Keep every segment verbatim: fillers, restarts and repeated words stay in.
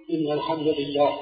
إن الحمد لله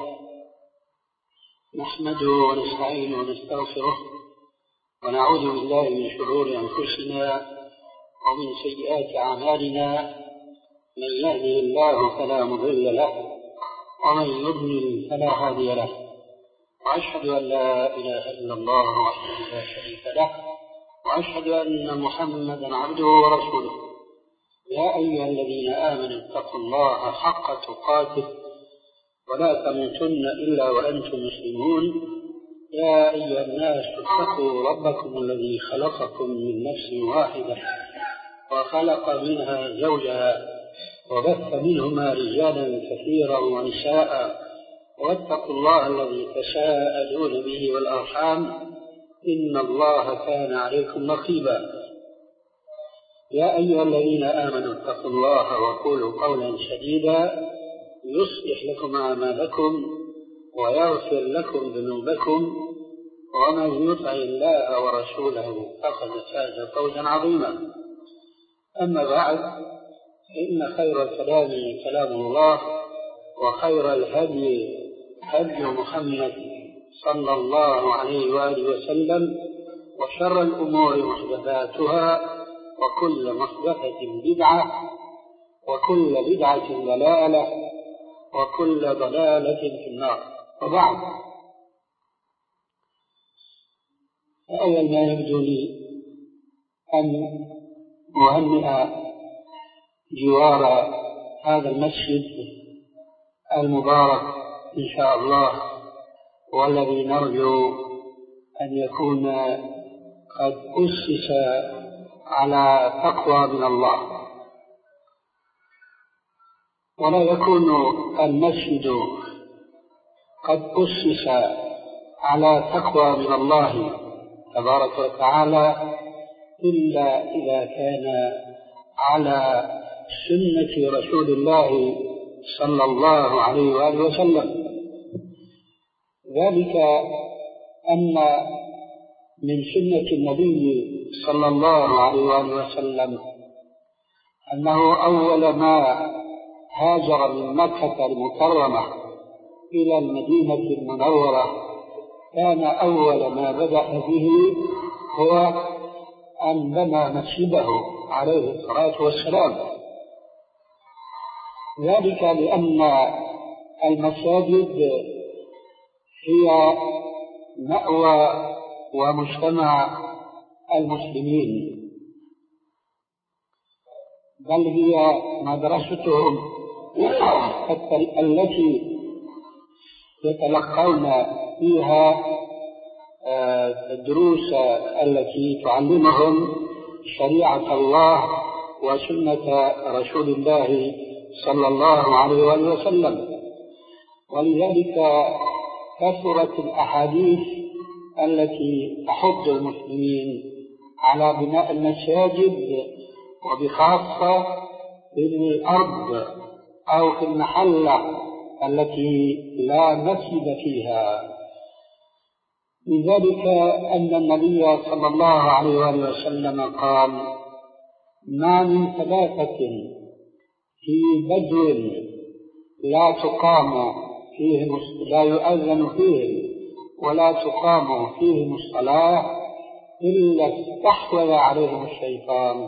نحمده ونستعينه ونستغفره ونعوذ بالله من شرور أنفسنا ومن سيئات أعمالنا. من يهده الله فلا مضل له ومن يضلل فلا هادي له، وأشهد أن لا إله إلا الله وحده لا شريك له، وأشهد أن محمدا عبده ورسوله. يا أيها الذين آمنوا اتقوا الله حق تقاته ولا تموتن إلا وأنتم مسلمون. يا أيها الناس اتقوا ربكم الذي خلقكم من نفس واحدة وخلق منها زوجها وبث منهما رجالا كثيرا ونساء، واتقوا الله الذي تساءلون به والأرحام إن الله كان عليكم رقيبا. يا أيها الذين آمنوا اتقوا الله وقولوا قولا سديدا يصلح لكم أعمالكم ويغفر لكم ذنوبكم، ومن يطع الله ورسوله فقد فاز فوزا عظيما. أما بعد، فإن خير الكلام كلام الله، وخير الهدي هدي محمد صلى الله عليه وآله وسلم، وشر الأمور محدثاتها، وكل محدثة بدعة، وكل بدعة ضلالة، وكل ضلالة في النار. وبعد، أول ما يبدو لي أن أهنئ جوار هذا المسجد المبارك إن شاء الله، والذي نرجو أن يكون قد أسس على تقوى من الله، ولا يكون المسجد قد أسس على تقوى من الله تبارك وتعالى إلا إذا كان على سنة رسول الله صلى الله عليه وآله وسلم. ذلك أن من سنة النبي صلى الله عليه وآله وسلم أنه أول ما هاجر من مكة المكرمة إلى المدينة المنورة كان أول ما بدأ به هو أن بنى مسجده عليه الصلاة والسلام. ذلك لأن المساجد هي مأوى ومجتمع المسلمين، بل هي مدرستهم التي يتلقون فيها الدروس التي تعلمهم شريعة الله وسنة رسول الله صلى الله عليه وآله وسلم. ولذلك كثرت الأحاديث التي تحض المسلمين على بناء المساجد، وبخاصة في الأرض أو في المحلة التي لا مسجد فيها. لذلك أن النبي صلى الله عليه وآله وسلم قال: ما من ثلاثة في بدو لا تقام فيهم لا يؤذن فيهم ولا تقام فيهم الصلاة إلا استحوذ عليهم الشيطان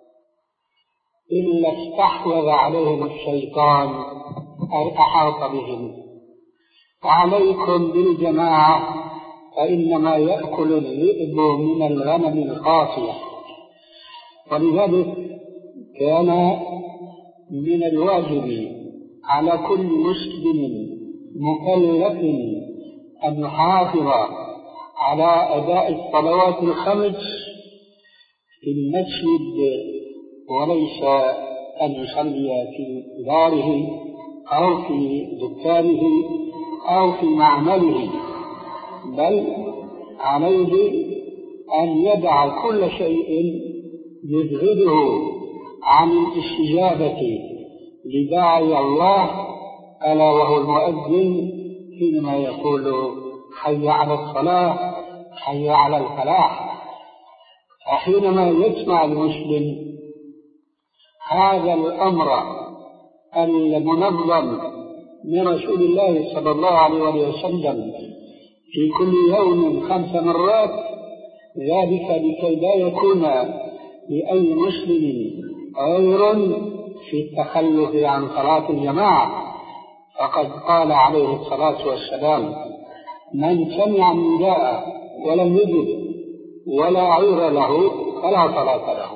إلا استحوذ عليهم الشيطان أي أحاط بهم. فعليكم بالجماعة، فإنما يأكل الذئب من الغنم القاصية. ولذلك كان من الواجب على كل مسلم مكلف أن يحافظ على أداء الصلوات الخمس في المسجد، وليس أن يصلي في داره أو في دكانه أو في معمله، بل عليه أن يدع كل شيء يبعده عن الاستجابة لداعي الله، ألا وهو المؤذن، حينما يقول: حي على الصلاة، حي على الفلاح. فحينما يسمع المسلم هذا الأمر المنظم من رسول الله صلى الله عليه وسلم في كل يوم خمس مرات، ذلك لكي لا يكون لأي مسلم عذر في التخلف عن صلاة الجماعة، فقد قال عليه الصلاة والسلام: من سمع النداء ولم يجب ولا عذر له فلا صلاة له.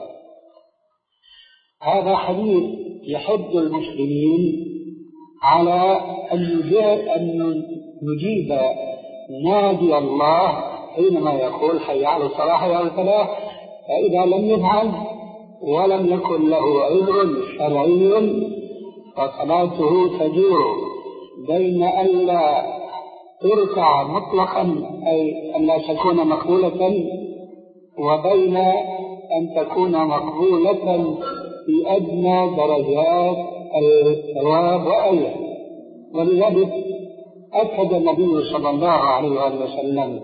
هذا حديث يحض المسلمين على أن نجيب نادي الله حينما يقول حي على الصلاة حي على الفلاح، فإذا لم يفعل ولم يكن له عذر شرعي فصلاته تجور بين ألا تركع مطلقا أي ألا تكون مقبولة، وبين أن تكون مقبولة في أدنى درجات الثواب وأيضا. ولذلك أكد النبي صلى الله عليه وسلم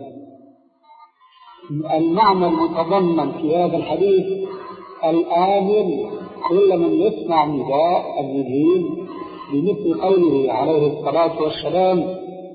المعنى المتضمن في هذا الحديث الآمر كل من يسمع نداء اليجيب، بمثل قوله عليه الصلاة والسلام: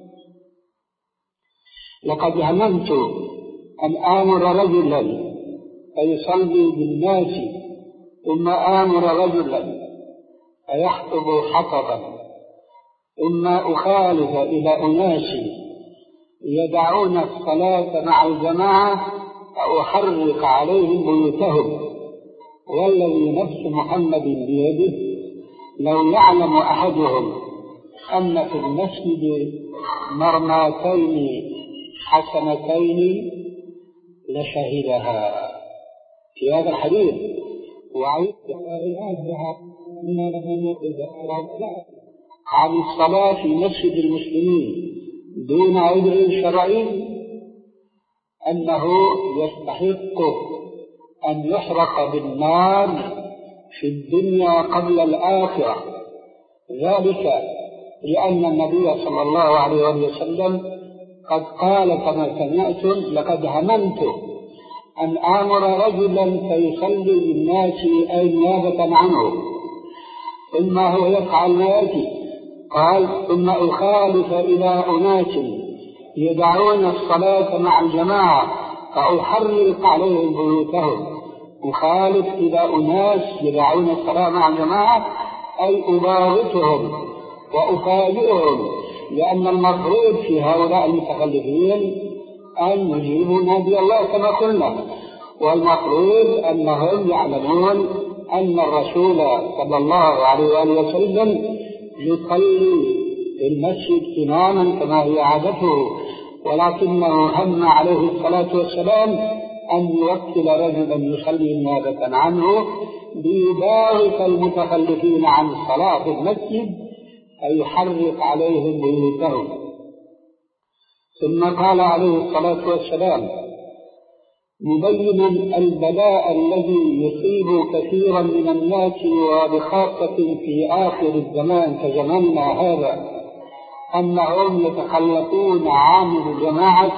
لقد هممت أن آمر رجلا فيصلي بالناس ثم آمر رجلا فيحطب حطبا ثم أخالف إلى أناس يدعون الصلاة مع الجماعة فأحرق عليهم بيوتهم، والذي نفس محمد بيده لو يعلم أحدهم أن في المسجد مرماتين حسنتين لشهدها. في هذا الحديث وعيد عن الصلاة في مسجد المسلمين دون عذر شرعي أنه يستحق أن يحرق بالنار في الدنيا قبل الآخرة، ذلك لأن النبي صلى الله عليه وسلم قد قال كما سمعتم: لقد هممت أن آمر رجلا فيصلي بالناس أي نيابة عنه، ثم هو يفعل ما يأتي، قال: ثم أخالف إلى أناس يدعون الصلاة مع الجماعة فأحرق عليهم بيوتهم. أخالف إلى أناس يدعون الصلاة مع الجماعة أي أباغتهم وأفاجئهم، لأن المفروض في هؤلاء المتخلفين أن يجيبوا نادي الله كما قلنا، والمفروض أنهم يعلمون أن الرسول صلى الله عليه وسلم يصلي في المسجد إماما كما هي عادته، ولكنه هم عليه الصلاة والسلام أن يوكل رجلا يصلي نيابة عنه ليباغت المتخلفين عن الصلاة في المسجد فيحرق عليهم بيوتهم. ثم قال عليه الصلاة والسلام مبينا البلاء الذي يصيب كثيرا من الناس وبخاصة في آخر الزمان كزماننا هذا، أنهم يتخلفون عن الجماعة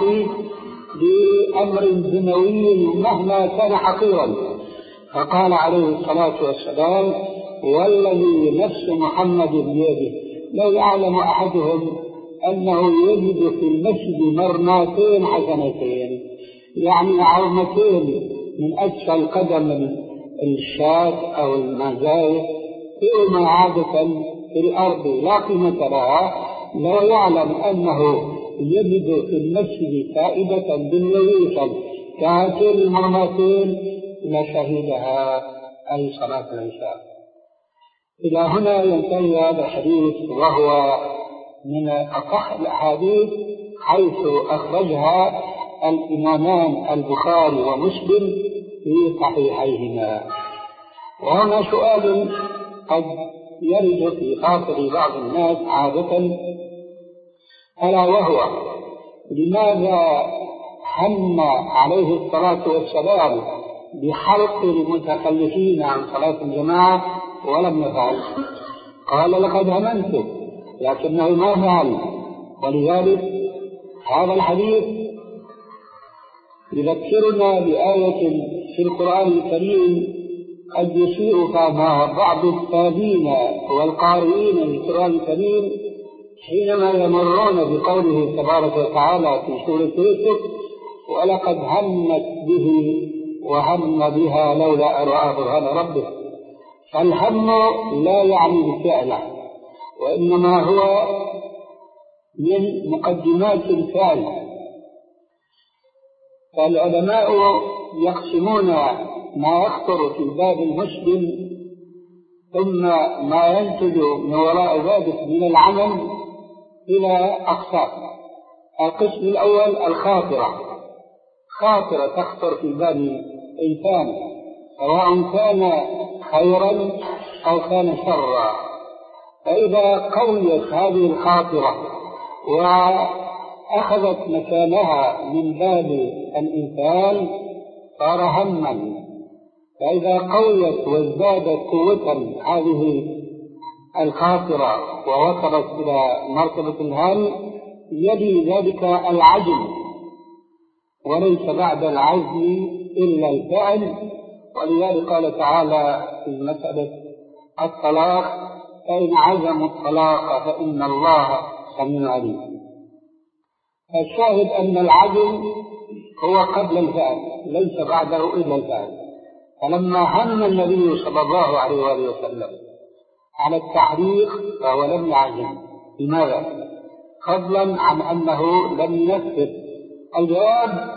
بأمر دنيوي مهما كان حقيرا، فقال عليه الصلاة والسلام: والذي نفس محمد بيده لو يعلم أحدهم أنه يجد في المسجد مرماتين حسنتين، يعني عظمتين من أسفل قدم الشاة أو المزايا فيما عادة في الأرض لا قيمة لها، لو يعلم أنه يجد في المسجد فائدة دنيوية كهاتين المرماتين لشهدها، أي صلاة العشاء. إلى هنا ينتهي هذا الحديث، وهو من أصح الأحاديث حيث أخرجها الإمامان البخاري ومسلم في صحيحيهما. وهنا سؤال قد يرد في خاطر بعض الناس عادة، ألا وهو: لماذا هم عليه الصلاة والسلام بحرق المتخلفين عن صلاة الجماعة ولم يفعل؟ قال: لقد هممت، لكنه ما فعل. ولذلك هذا الحديث يذكرنا بآية في القرآن الكريم قد يسيء فهمها بعض التابعين والقارئين للقرآن الكريم، حينما يمرون بقوله تبارك وتعالى في سورة يوسف: ولقد همت به وهم بها لولا أن رأى برهان ربه. فالهم لا يعني الفعل، وإنما هو من مقدمات الفعل. فالعلماء يقسمون ما يخطر في باب المسلم ثم ما ينتج من وراء ذلك من العمل إلى أقسام. القسم الأول الخاطرة، خاطرة تخطر في بال إنسان سواء كان خيرا أو كان شرا، فإذا قويت هذه الخاطرة وأخذت مكانها من بال الإنسان صار هما. فإذا قويت وازدادت قوة هذه الخاطرة ووصلت إلى مرتبة الهم يلي ذلك العزم، وليس بعد العزم إلا الفعل. ولذلك قال تعالى في مسألة الطلاق: فإن عزموا الطلاق فإن الله سميع عليم. الشاهد أن العزم هو قبل الفعل، ليس بعده إلا الفعل. فلما هم النبي صلى الله عليه وآله وسلم على التحريق فهو لم يعزم. لماذا؟ فضلا عن أنه لم ينفذ. الجواب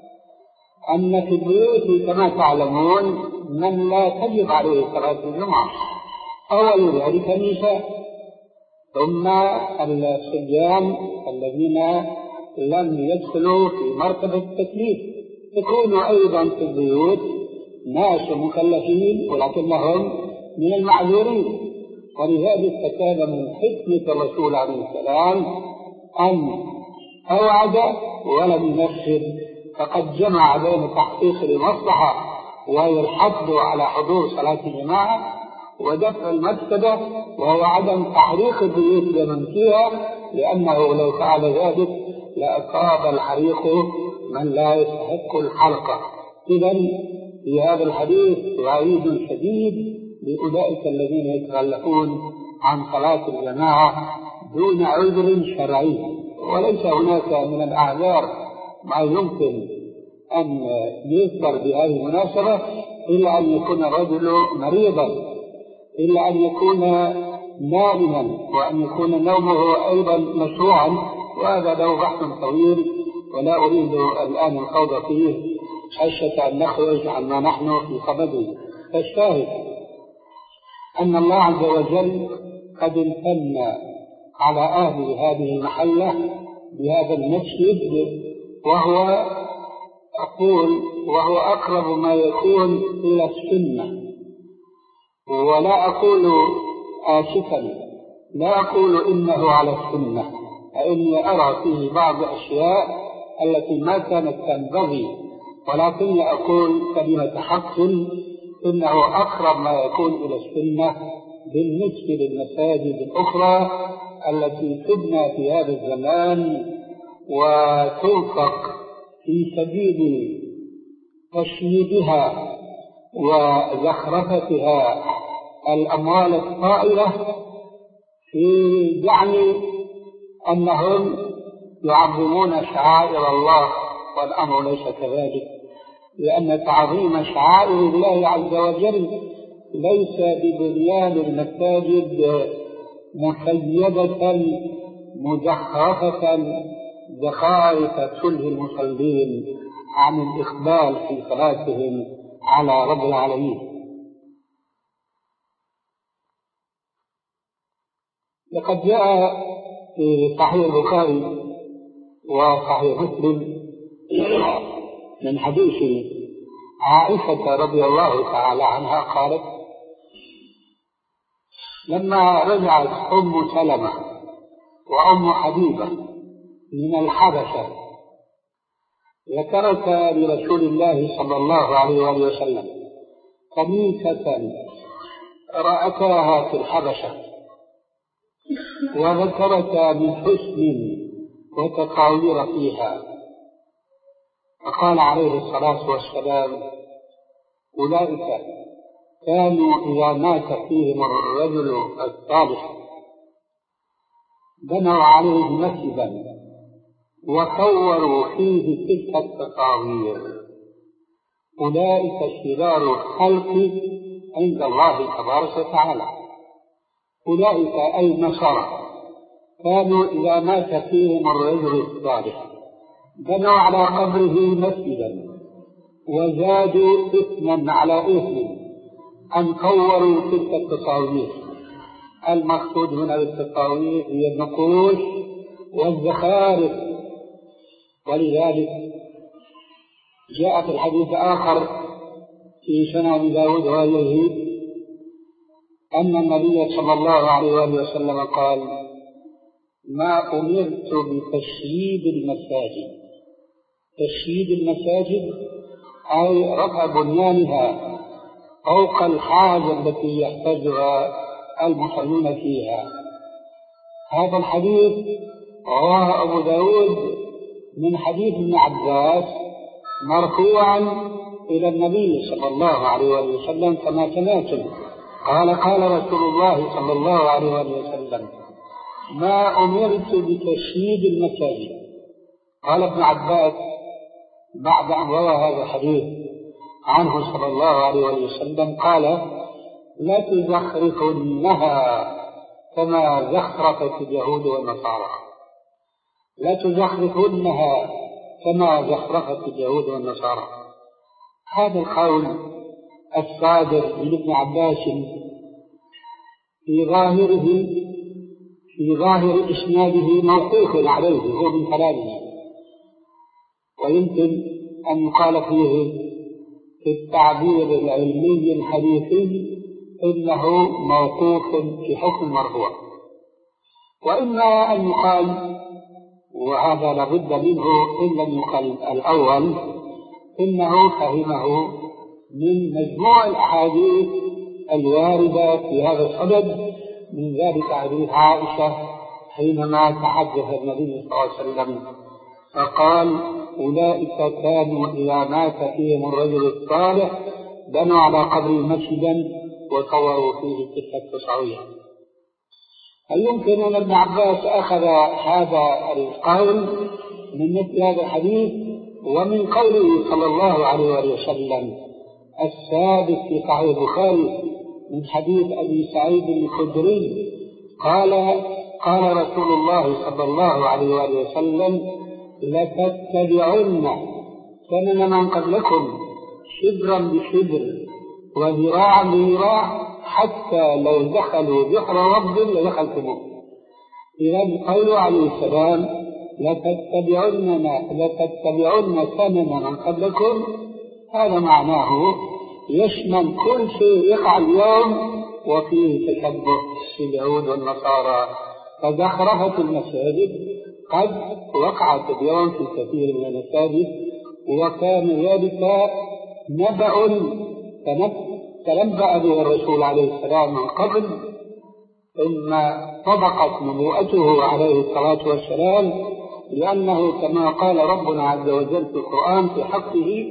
أن في البيوت كما تعلمون من لا تجب عليه صلاة الجمعة، أول ذلك النساء، ثم الصبيان الذين لم يدخلوا في مرتبة التكليف. يكون أيضا في البيوت ناس مكلفين ولكنهم من المعذورين. ولذلك فكان من حكمة الرسول عليه السلام أن أوعد ولم ينفذ، فقد جمع بين تحقيق المصلحة وهي الحث على حضور صلاة الجماعة ودفع المفسدة وهو عدم تحريق البيوت لمن فيها، لأنه لو فعل ذلك لأصاب الحريق من لا يستحق الحرقة. إذن في هذا الحديث وعيد شديد لأولئك الذين يتخلفون عن صلاة الجماعة دون عذر شرعي. وليس هناك من الأعذار ما يمكن أن يذكر بهذه المناسبة إلا أن يكون الرجل مريضا، إلا أن يكون نائما، وأن يكون نومه أيضا مشروعا، وهذا له بحث طويل ولا أريد الآن الخوض فيه خشية أن نخرج عما نحن في صدده. فالشاهد أن الله عز وجل قد امتن على أهل هذه المحلة بهذا المسجد، وهو أقول وهو أقرب ما يكون إلى السنة. ولا أقول آسفا، لا أقول إنه على السنة، فإني أرى فيه بعض الأشياء التي ما كانت تنبغي، ولكني أقول كلمة حق إنه أقرب ما يكون إلى السنة بالنسبة للمساجد الأخرى التي تبنى في هذا الزمان وتنفق في سبيل تشييدها وزخرفتها الأموال الطائلة في يعني أنهم يعظمون شعائر الله، والأمر ليس كذلك، لأن تعظيم شعائر الله عز وجل ليس ببنيان المساجد مسيدة مزخرفة زخارف تلهي المصلين عن الإقبال في صلاتهم على رب العالمين. لقد جاء في صحيح البخاري وصحيح مسلم من حديث عائشة رضي الله تعالى عنها قالت: لما رجعت أم سلمة وأم حبيبة من الحبشة ذكرتا لرسول الله صلى الله عليه وآله وسلم كنيسة رأتاها في الحبشة، وذكرتا من حسن وتقاوير فيها، فقال عليه الصلاة والسلام: أولئك كانوا إذا مات فيهم الرجل الصالح بنوا عليه مسجدا وصوروا فيه تلك التصاوير، أولئك شرار الخلق عند الله تبارك وتعالى. أولئك أي النصارى كانوا إذا مات فيهم الرجل الصالح بنوا على قبره مسجدا وزادوا إثما على إثم أن صوروا تلك التصاوير. المقصود هنا بالتصاوير هي النقوش والزخارف. ولذلك جاء في الحديث آخر في سنن داود وغيره أن النبي صلى الله عليه وآله وسلم قال: ما أمرت بتشييد المساجد. تشييد المساجد أي رفع بنيانها فوق الحاجة التي يحتاجها المصلون فيها. هذا الحديث رواه أبو داود من حديث ابن عباس مرفوعا إلى النبي صلى الله عليه وسلم كما سمعتم. قال: قال رسول الله صلى الله عليه وسلم: ما أمرت بتشييد المساجد. قال ابن عباس بعد أن روى هذا الحديث عنه صلى الله عليه وسلم قال: لا تزخرفنها كما زخرفت اليهود والنصارى. لا تزخرفنها كما زخرفت اليهود والنصارى. هذا القول الصادر من ابن عباس في ظاهره في ظاهر إسناده موقوف عليه، هو من كلامه، ويمكن أن يقال فيه في التعبير العلمي الحديثي إنه موقوف في حكم مرفوع، وإما أن يقال، وهذا لابد منه إن لم يقال الأول، إنه فهمه من مجموع الأحاديث الواردة في هذا الصدد، من ذلك حديث عائشة حينما تحدث النبي صلى الله عليه وسلم فقال: أولئك كانوا إذا مات فيهم الرجل الصالح بنوا على قبره مسجدا وصوروا فيه تلك التصاوير. هل يمكن أن ابن عباس أخذ هذا القول من مثل هذا الحديث ومن قوله صلى الله عليه وسلم الثابت في صحيح البخاري من حديث أبي سعيد الخدري قال: قال رسول الله صلى الله عليه وسلم: لتتبعن سنن من قبلكم شبرا بشبر وذراعا بذراع حتى لو دخلوا بحر رب لدخلتموه. إذا قوله عليه السلام: لتتبعن لتتبعن سنن من قبلكم، هذا معناه يشمل كل شيء يقع اليوم وفيه تشبه اليهود والنصارى. فزخرفة المساجد قد وقعت اليوم في كثير من المساجد، وكان ذلك نبأ تنبأ به الرسول عليه السلام من قبل، ثم طبقت نبوءته عليه الصلاة والسلام، لأنه كما قال ربنا عز وجل في القرآن في حقه: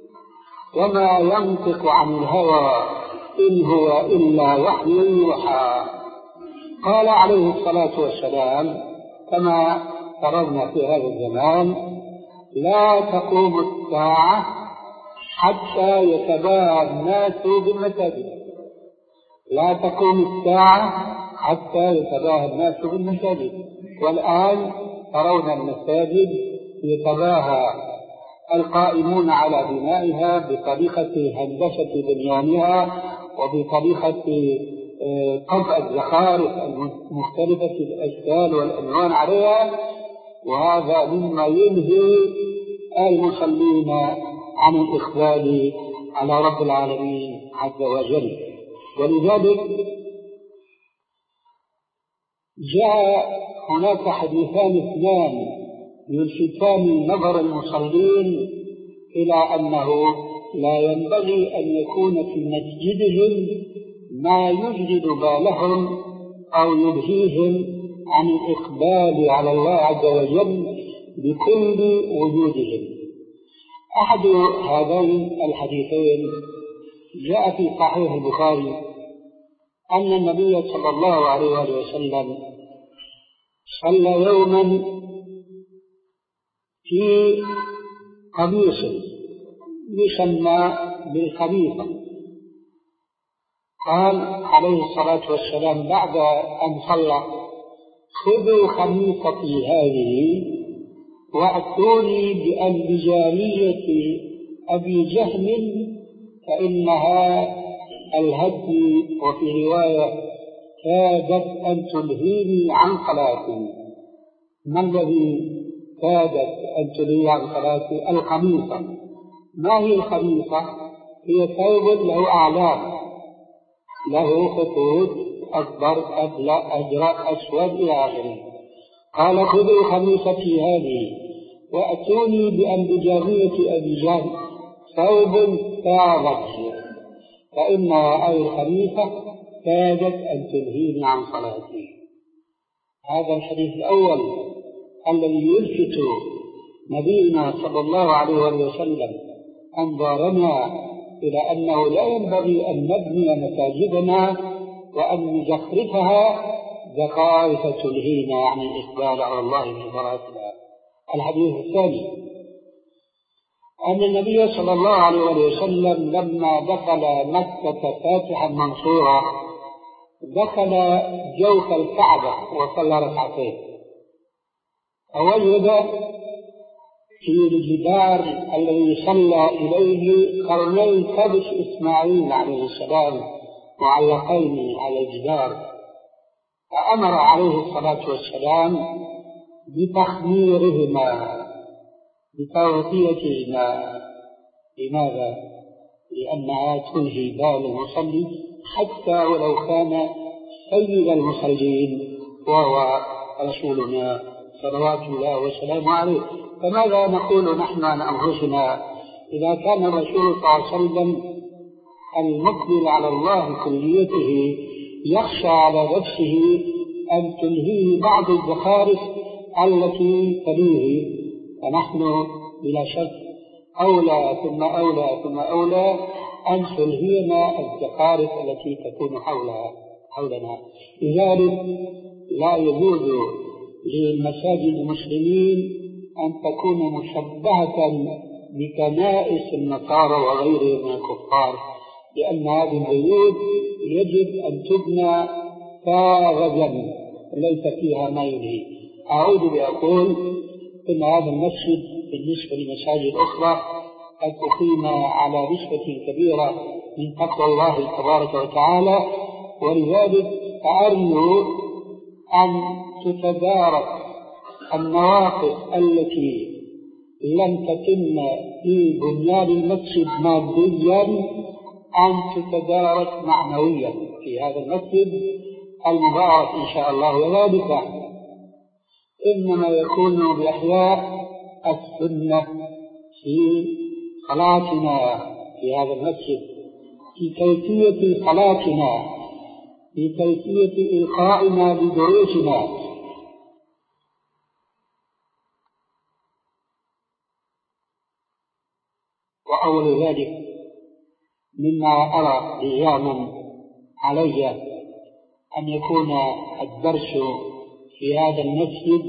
وما ينطق عن الهوى إن هو إلا وحي يوحى. قال عليه الصلاة والسلام كما فرضنا في هذا الزمان: لا تقوم الساعة حتى يتباهى الناس بالمساجد. لا تقوم الساعة حتى يتباهى الناس بالمساجد. والآن ترون المساجد يتباهى القائمون على بنائها بطريقة هندسة بنيانها وبطريقة طبع الزخارف المختلفة في الأشكال والألوان عليها، وهذا مما ينهي المصلين عن الإقبال على رب العالمين عز وجل. ولذلك جاء هناك حديثان اثنان يلفتان نظر المصلين إلى أنه لا ينبغي أن يكون في مسجدهم ما يشغل بالهم أو يلهيهم عن الإقبال على الله عز وجل بكل وجودهم. أحد هذين الحديثين جاء في صحيح البخاري أن النبي صلى الله عليه وسلم صلى يوما في قميص يسمى بالخميصة، قال عليه الصلاة والسلام بعد أن صلى: خذوا خميصتي هذه وأتوني بأنبجانية أبي جهم فإنها الهدي، وفي رواية: كادت أن تلهيني عن صلاتي. ما الذي كادت أن تلهي عن صلاتي؟ الخميصة. ما هي الخميصة؟ هي ثوب له أعلام، له خطوط أكبر أبلغ أجرأ أسود إلى آخره. قال: خذوا خميصتي هذه وأتوني بأنبجانية أبي جهل ثوب كادت، فإنها أي الخميصة كادت أن تلهيني عن صلاتي. هذا الحديث الأول الذي يلفت نبينا صلى الله عليه وسلم أنظارنا إلى أنه لا ينبغي أن نبني مساجدنا وأن نزخرفها زخارف تلهينا عن الإقبال على الله في صلاتنا. الحديث الثاني أن النبي صلى الله عليه وسلم لما دخل مكة فاتحا منصورا دخل جوف الكعبة وصلى ركعتين، فوجد في الجدار الذي صلى إليه قرني كبش إسماعيل عليه السلام معلقين على الجدار، فأمر عليه الصلاة والسلام بتخميرهما بتغطيتهما. لماذا؟ لأنها تلهي بال المصلي حتى ولو كان سيد المصلين وهو رسولنا صلوات الله وسلامه عليه. فماذا نقول نحن عن أنفسنا إذا كان الرسول صلى الله عليه وسلم المقبل على الله كليته يخشى على نفسه أن تلهيه بعض الزخارف التي تليه، فنحن بلا شك أولى ثم أولى ثم أولى أن تلهينا الزخارف التي تكون حولها حولنا. لذلك لا يجوز للمساجد المسلمين أن تكون مشبهة بكنائس النصارى وغيرهم من الكفار، لأن هذه البيوت يجب أن تبنى فارغا ليس فيها ما يلهي. أعود بأقول إن هذا المسجد بالنسبة لمساجد أخرى قد أقيم على نسبة كبيرة من تقوى الله تبارك وتعالى، ولذلك أرجو أن تتدارك النواقص التي لم تتم في بنيان المسجد ماديا أن تتدارك معنويا في هذا المسجد المبارك إن شاء الله. وذلك إنما يكون بإحياء السنة في صلاتنا في هذا المسجد، في كيفية صلاتنا، في كيفية إلقائنا بدروسنا. وأول ذلك مما أرى لزاما علي أن يكون الدرس في هذا المسجد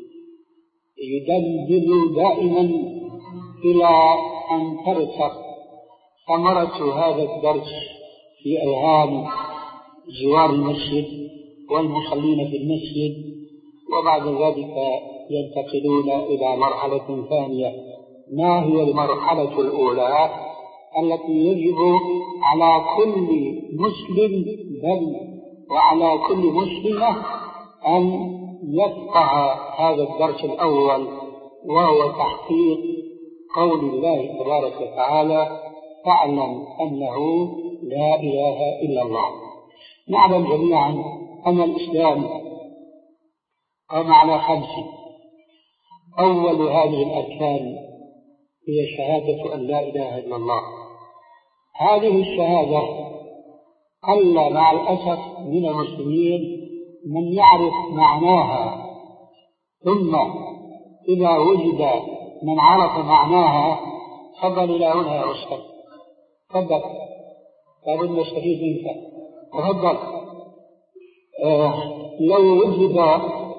يدندن دائما إلى أن ترسخ ثمرة هذا الدرس في أذهان جوار المسجد والمصلين في المسجد، وبعد ذلك ينتقلون إلى مرحلة ثانية. ما هي المرحلة الأولى التي يجب على كل مسلم بل وعلى كل مسلمة أن يفقه هذا الدرس الأول، وهو تحقيق قول الله تبارك وتعالى: فاعلم أنه لا إله إلا الله. نعلم جميعا أن الإسلام قام على خمس. أول هذه الأركان هي شهادة أن لا إله إلا الله. هذه الشهادة قل مع الأسف من المسلمين من يعرف معناها، ثم إذا وجد من عرف معناها تفضل إلى هنا يا أستاذ، تفضل لابد نستفيد منك، تفضل. آه لو وجد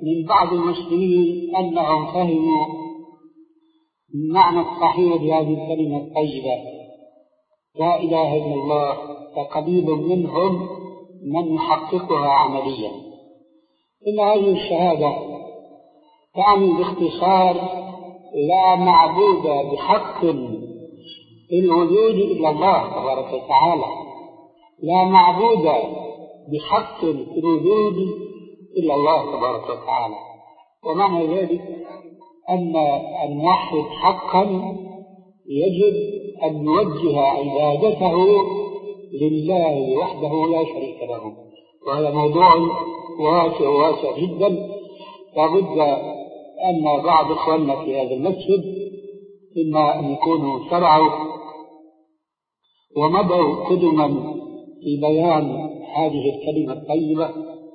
من بعض المسلمين أنهم فهموا المعنى الصحيح لهذه الكلمة الطيبة لا إله إلا الله، فقليل منهم من يحققها عمليا. إن هذه الشهادة تعني باختصار لا معبود بحق في الوجود إلا الله تبارك وتعالى، لا معبود بحق في الوجود إلا الله تبارك وتعالى. ومعنى ذلك أن الموحد حقا يجب أن يوجه عبادته لله وحده لا شريك له، وهذا موضوع واسع واسع جدا. لابد أن بعض إخواننا في هذا المسجد إما أن يكونوا شرعوا ومضوا قدما في بيان هذه الكلمة الطيبة.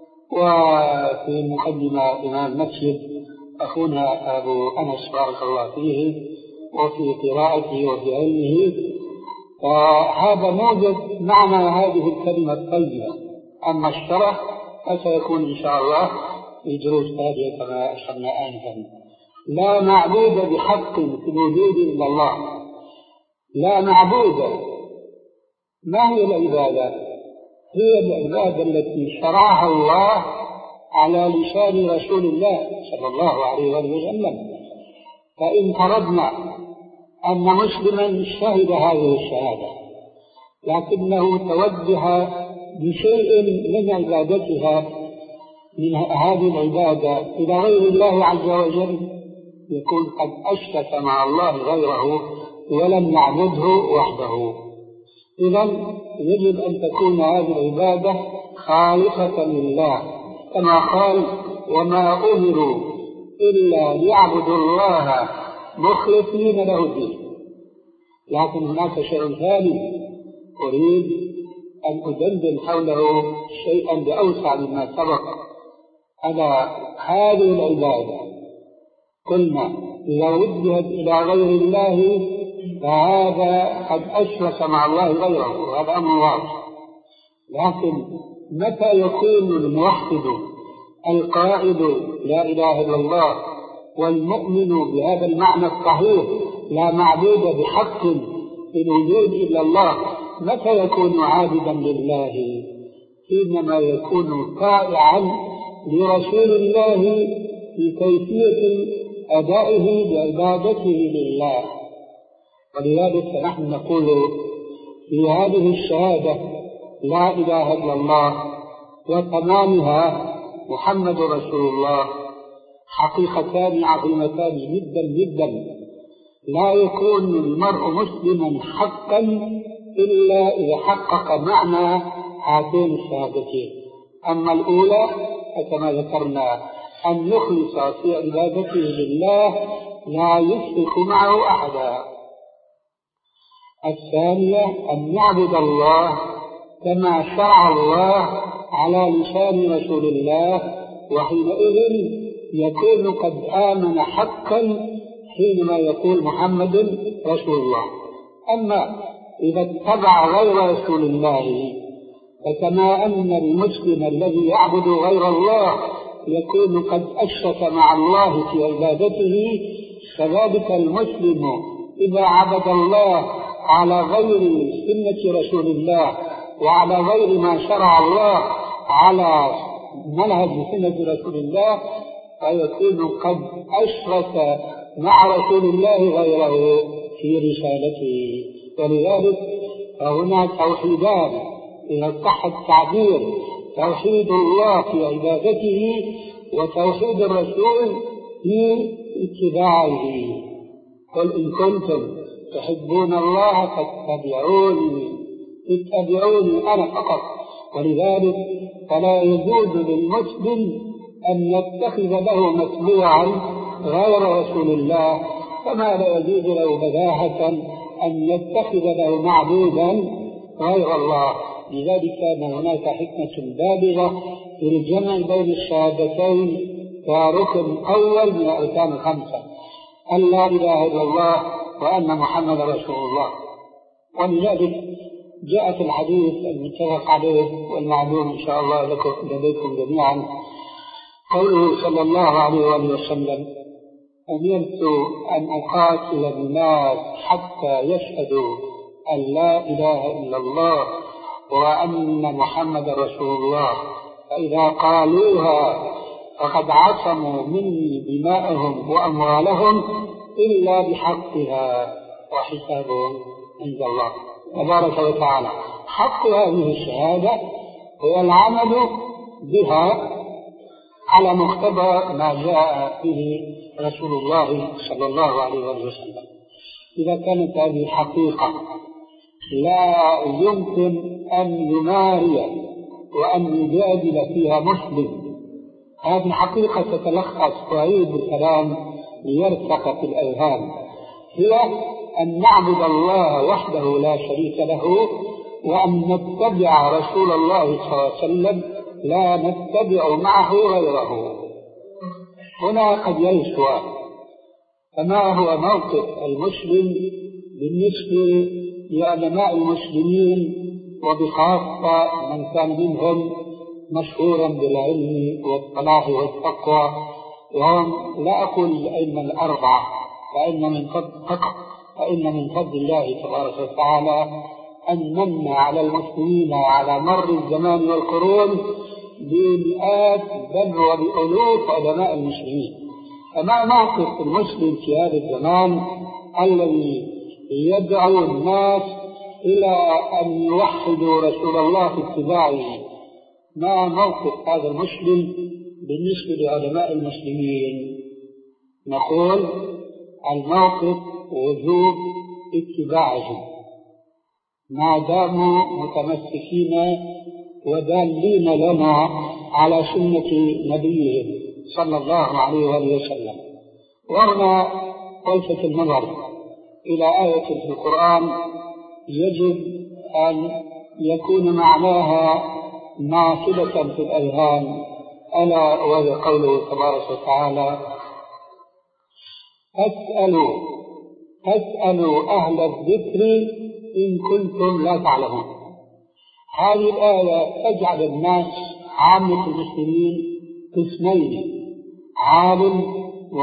وفي مقدمة إمام المسجد أخونا أبو أنس بارك الله فيه وفي قراءته وفي علمه، فهذا موجد معنى هذه الكلمة الطيبة. أما الشرح فسيكون إن شاء الله في دروس تالية كما أشرنا آنفا. لا معبود بحق في الوجود إلا الله. لا معبود، ما هي العبادة؟ هي العبادة التي شرعها الله على لسان رسول الله صلى الله عليه وسلم. فإن فرضنا أن مسلما شهد هذه الشهادة لكنه توجه بشيء من عبادتها من هذه العبادة إلى غير الله عز وجل، يكون قد أشرك مع الله غيره ولم يعبده وحده. إذن يجب أن تكون هذه العبادة خالصة لله، كما قال: وما أمروا إلا ليعبدوا الله مخلصين له الدين. لكن هناك شيء ثاني أريد أن أدندن حوله شيئا بأوسع مما سبق. على هذه العبادة قلنا إذا وجهت إلى غير الله فهذا قد أشرك مع الله غيره، وهذا أمر واضح. لكن متى يكون الموحد القائل لا إله إلا الله والمؤمن بهذا المعنى الصحيح لا معبود بحق في الوجود إلا الله، متى يكون عابدا لله؟ حينما يكون طائعا لرسول الله في كيفية أدائه بعبادته لله. ولذلك نحن نقول في هذه الشهادة لا إله إلا الله وتمامها محمد رسول الله حقيقتان عظيمتان جدا جدا. لا يكون المرء مسلما حقا إلا إذا حقق معنى هاتين الشهادتين. أما الأولى فكما ذكرنا أن يخلص في عبادته لله لا يشرك معه أحدا. الثانية أن يعبد الله كما شرع الله على لسان رسول الله، وحينئذ يكون قد آمن حقا حينما يقول محمد رسول الله. أما إذا اتبع غير رسول الله فكما أن المسلم الذي يعبد غير الله يكون قد أشرك مع الله في عبادته، كذلك المسلم إذا عبد الله على غير سنة رسول الله وعلى غير ما شرع الله على منهج سنة رسول الله فيكون قد أشرك مع رسول الله غيره في رسالته. ولذلك فهنا توحيدان إذا صح التعبير: توحيد الله في عبادته وتوحيد الرسول في اتباعه. قل إن كنتم تحبون الله فاتبعوني اتبعوني أنا فقط. ولذلك فلا يجوز للمسلم أن يتخذ له متبوعا غير رسول الله، كما لا يجوز له بداهة أن يتخذ له معبودا غير الله. لذلك كان هناك حكمة بالغة في الجمع بين الشهادتين كركن أول من الأركان الخمسة: أن لا إله إلا الله وأن محمد رسول الله. ولذلك جاء في الحديث المتفق عليه والمعلوم إن شاء الله لكم لديكم جميعا قوله صلى الله عليه وآله وسلم: أمرت أن أقاتل الناس حتى يشهدوا أن لا إله إلا الله وأن محمد رسول الله، فإذا قالوها فقد عصموا مني دماءهم وأموالهم إلا بحقها وحسابهم عند الله تبارك وتعالى. حق هذه الشهادة هو العمل بها على مقتضى ما جاء به رسول الله صلى الله عليه وسلم. إذا كانت هذه الحقيقة لا يمكن أن يماري وأن يجادل فيها مسلم، هذه الحقيقة تتلخص وأعيد الكلام ليرتق في الأذهان، هي أن نعبد الله وحده لا شريك له، وأن نتبع رسول الله صلى الله عليه وسلم لا نتبع معه غيره. هنا قد يرد سؤال: فما هو موقف المسلم بالنسبة لعلماء المسلمين وبخاصة من كان منهم مشهورا بالعلم والصلاح والتقوى، وهم لا أقول الأئمة الأربعة فإن من فضل فقط فإن من فضل الله تبارك وتعالى أن من على المسلمين على مر الزمان والقرون بمئات بل وبألوف علماء المسلمين. فما موقف المسلم في هذا الزمان الذي يدعو الناس إلى أن يوحدوا رسول الله في اتباعه؟ ما موقف هذا المسلم بالنسبة لعلماء المسلمين؟ نقول الموقف وجوب اتباعهم ما داموا متمسكين ودالين لنا على سنة نبيهم صلى الله عليه وآله وسلم. وهنا ألفت النظر إلى آية في القرآن يجب أن يكون معناها نافذة في الأذهان، ألا وهي قوله تبارك وتعالى: فاسألوا فاسألوا أهل الذكر إن كنتم لا تعلمون. هذه الآية تجعل الناس عامة المسلمين قسمين: عالم و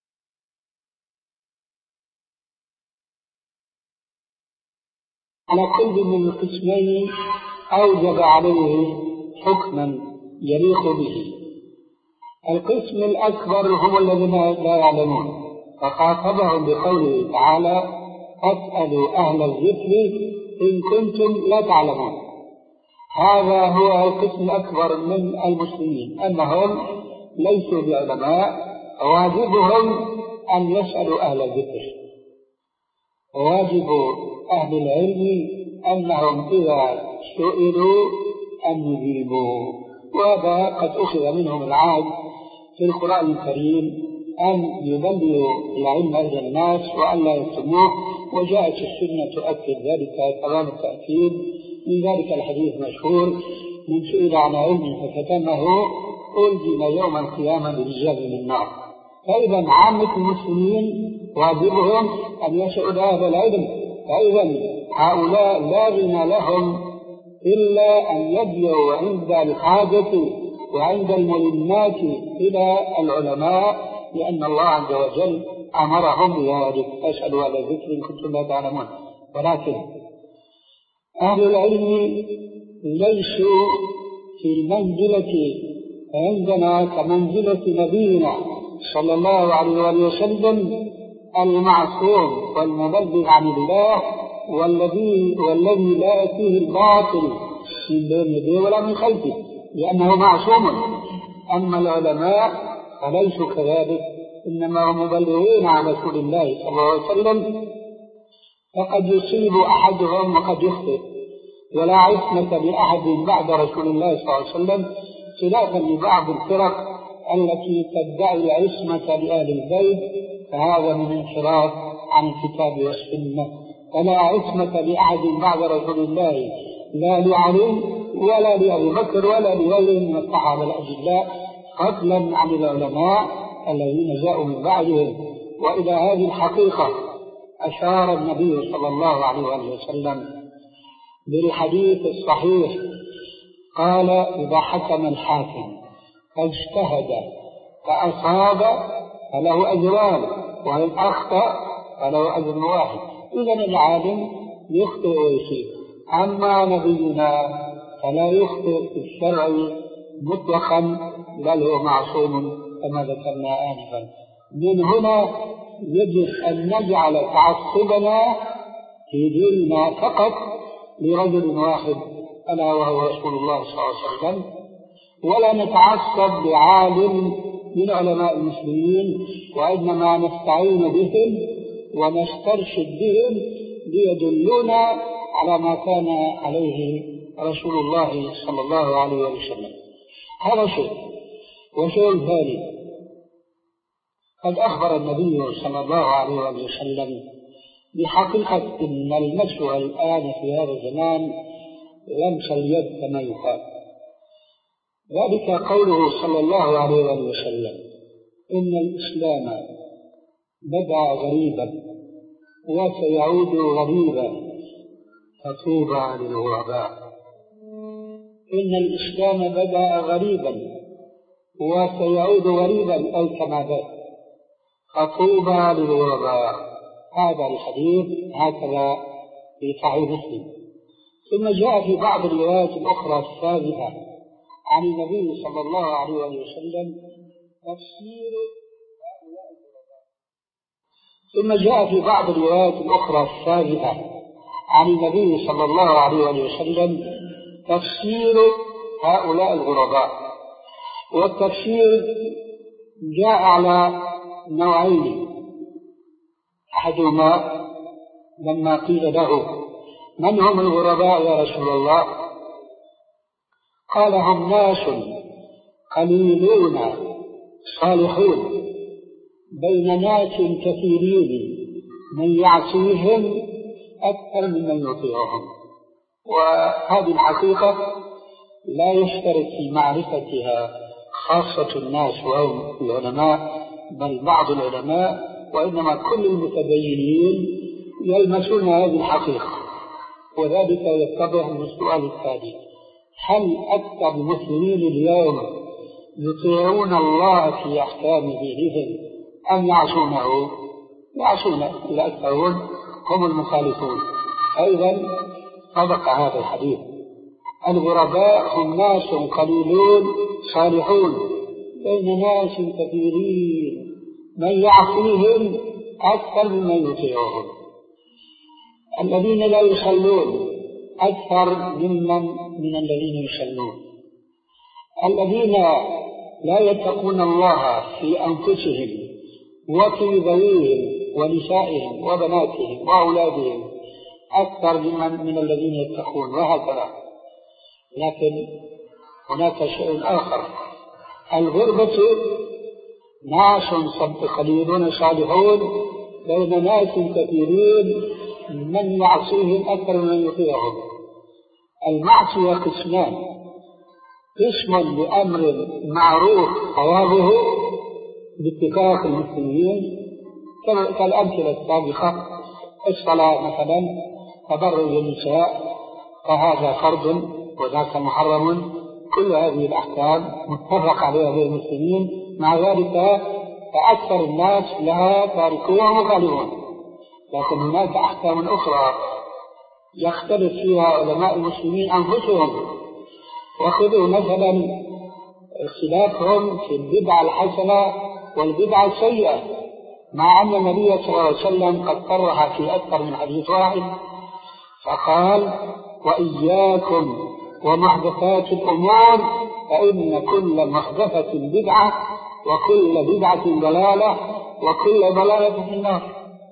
على كل من القسمين أوجب عليه حكما يليق به. القسم الأكبر هم الذين لا يعلمون، فخاطبهم بقوله تعالى: فاسألوا أهل الذكر إن كنتم لا تعلمون. هذا هو القسم الأكبر من المسلمين، أنهم ليسوا بعلماء، واجبهم أن يسألوا أهل الذكر. واجب أهل العلم أنهم إذا سئلوا أن يجيبوا، وهذا قد أخذ منهم العهد في القرآن الكريم أن يبلغوا العلم إلى الناس وأن لا يكتموه، وجاءت السنة تؤكد ذلك تمام التأكيد. من ذلك الحديث مشهور: من سئل عن علم فكتمه ألزم يوم القيامة برجال من النار. فإذا عامة المسلمين واجبهم أن يسألوا هذا العلم، فإذا هؤلاء لا غنى لهم إلا أن يدعوا عند الحاجة وعند الملمات إلى العلماء، لأن الله عز وجل أمرهم بذلك: فاسألوا أهل الذكر إن كنتم لا تعلمون. ولكن أهل العلم ليسوا في المنزلة عندنا كمنزلة نبينا صلى الله عليه وسلم المعصوم والمبلغ عن الله، والذي والذي لا يأتيه الباطل من بين يديه ولا من خلفه، لأنه معصوم. أما العلماء فليسوا كذلك، إنما هم مبلغين عن رسول الله صلى الله عليه وسلم، فقد يصيب أحدهم وقد يخطئ، ولا عصمة لأحد بعد رسول الله صلى الله عليه وسلم، خلافا لبعض الفرق التي تدعي العصمة لأهل البيت، فهذا من انحراف عن الكتاب والسنة. فلا عصمة لأحد بعد رسول الله، لا لعلي ولا لأبي بكر ولا لغيرهم من الصحابة الأجلاء، فضلا عن العلماء الذين جاءوا من بعدهم. وإلى هذه الحقيقة أشار النبي صلى الله عليه وسلم بالحديث الصحيح، قال: إذا حكم الحاكم فاجتهد فأصاب فله أجران، وإن أخطأ فله أجر واحد. إذن العالم يخطئ ويصيب، أما نبينا فلا يخطئ في الشرع مطلقا، بل هو معصوم كما ذكرنا آنفا. من هنا يجب أن نجعل تعصبنا في ديننا فقط لرجل واحد ألا وهو رسول الله صلى الله عليه وسلم، ولا نتعصب لعالم من علماء المسلمين، وإنما نستعين بهم ونسترشد بهم ليدلونا على ما كان عليه رسول الله صلى الله عليه وسلم. هذا شيء. وشيء ثاني، قد أخبر النبي صلى الله عليه وسلم بحقيقة أن المسح الآن في هذا الزمان لمس اليد كما يقال، ذلك قوله صلى الله عليه وسلم: إن الإسلام بدأ غريبا وسيعود غريبا فطوبى للغرباء. إن الإسلام بدأ غريبا وسيعود غريبا أو كما بدأ فطوبى للغرباء. هذا الحديث هكذا في صحيح مسلم. ثم جاء في بعض الروايات الأخرى الثابتة عن النبي صلى الله عليه وسلم تفسير هؤلاء الغرباء. ثم جاء في بعض الروايات الأخرى الثابتة عن النبي صلى الله عليه وسلم تفسير هؤلاء الغرباء. والتفسير جاء على نوعين: أحدهما لما قيل له: من هم الغرباء يا رسول الله؟ قال: هم ناس قليلون صالحون بين ناس كثيرين من يعصيهم أكثر ممن يطيعهم. وهذه الحقيقة لا يشترك في معرفتها خاصة الناس وهم العلماء، بل بعض العلماء، وإنما كل المتدينين يلمسون هذه الحقيقة. وذلك يتضح من السؤال التالي: هل أكثر المسلمين اليوم يطيعون الله في أحكام دينهم أم يعصونه؟ يعصونه، الأكثرون هم المخالفون. أيضا صدق هذا الحديث: الغرباء هم ناس قليلون صالحون بين ناس كثيرين من يعصيهم أكثر ممن يطيعهم. الذين لا يصلون أكثر ممن من الذين يصلون. الذين لا يتقون الله في أنفسهم وفي ذويهم ونسائهم وبناتهم وأولادهم أكثر ممن من الذين يتقون، وهكذا. لكن هناك شيء آخر: الغربة ناس قليلون صالحون بين ناس كثيرين من يعصيهم أكثر من يطيعهم. المعصية قسمان: قسم لأمر معروف ثوابه باتفاق المسلمين كالأمثلة السابقة، الصلاة مثلا، تبرج النساء، فهذا فرض وذاك محرم. كل هذه الأحكام متفق عليها بين المسلمين، مع ذلك فأكثر الناس لها تاركون ومخالفون. لكن هناك أحكام أخرى يختلف فيها علماء المسلمين أنفسهم. وخذوا مثلا اختلافهم في البدعة الحسنة والبدعة السيئة، مع أن النبي صلى الله عليه وسلم قد صرح في أكثر من حديث واحد فقال: وإياكم ومحدثات الأمور فإن كل محدثة بدعة وكل بدعة ضلالة وكل ضلالة في النار.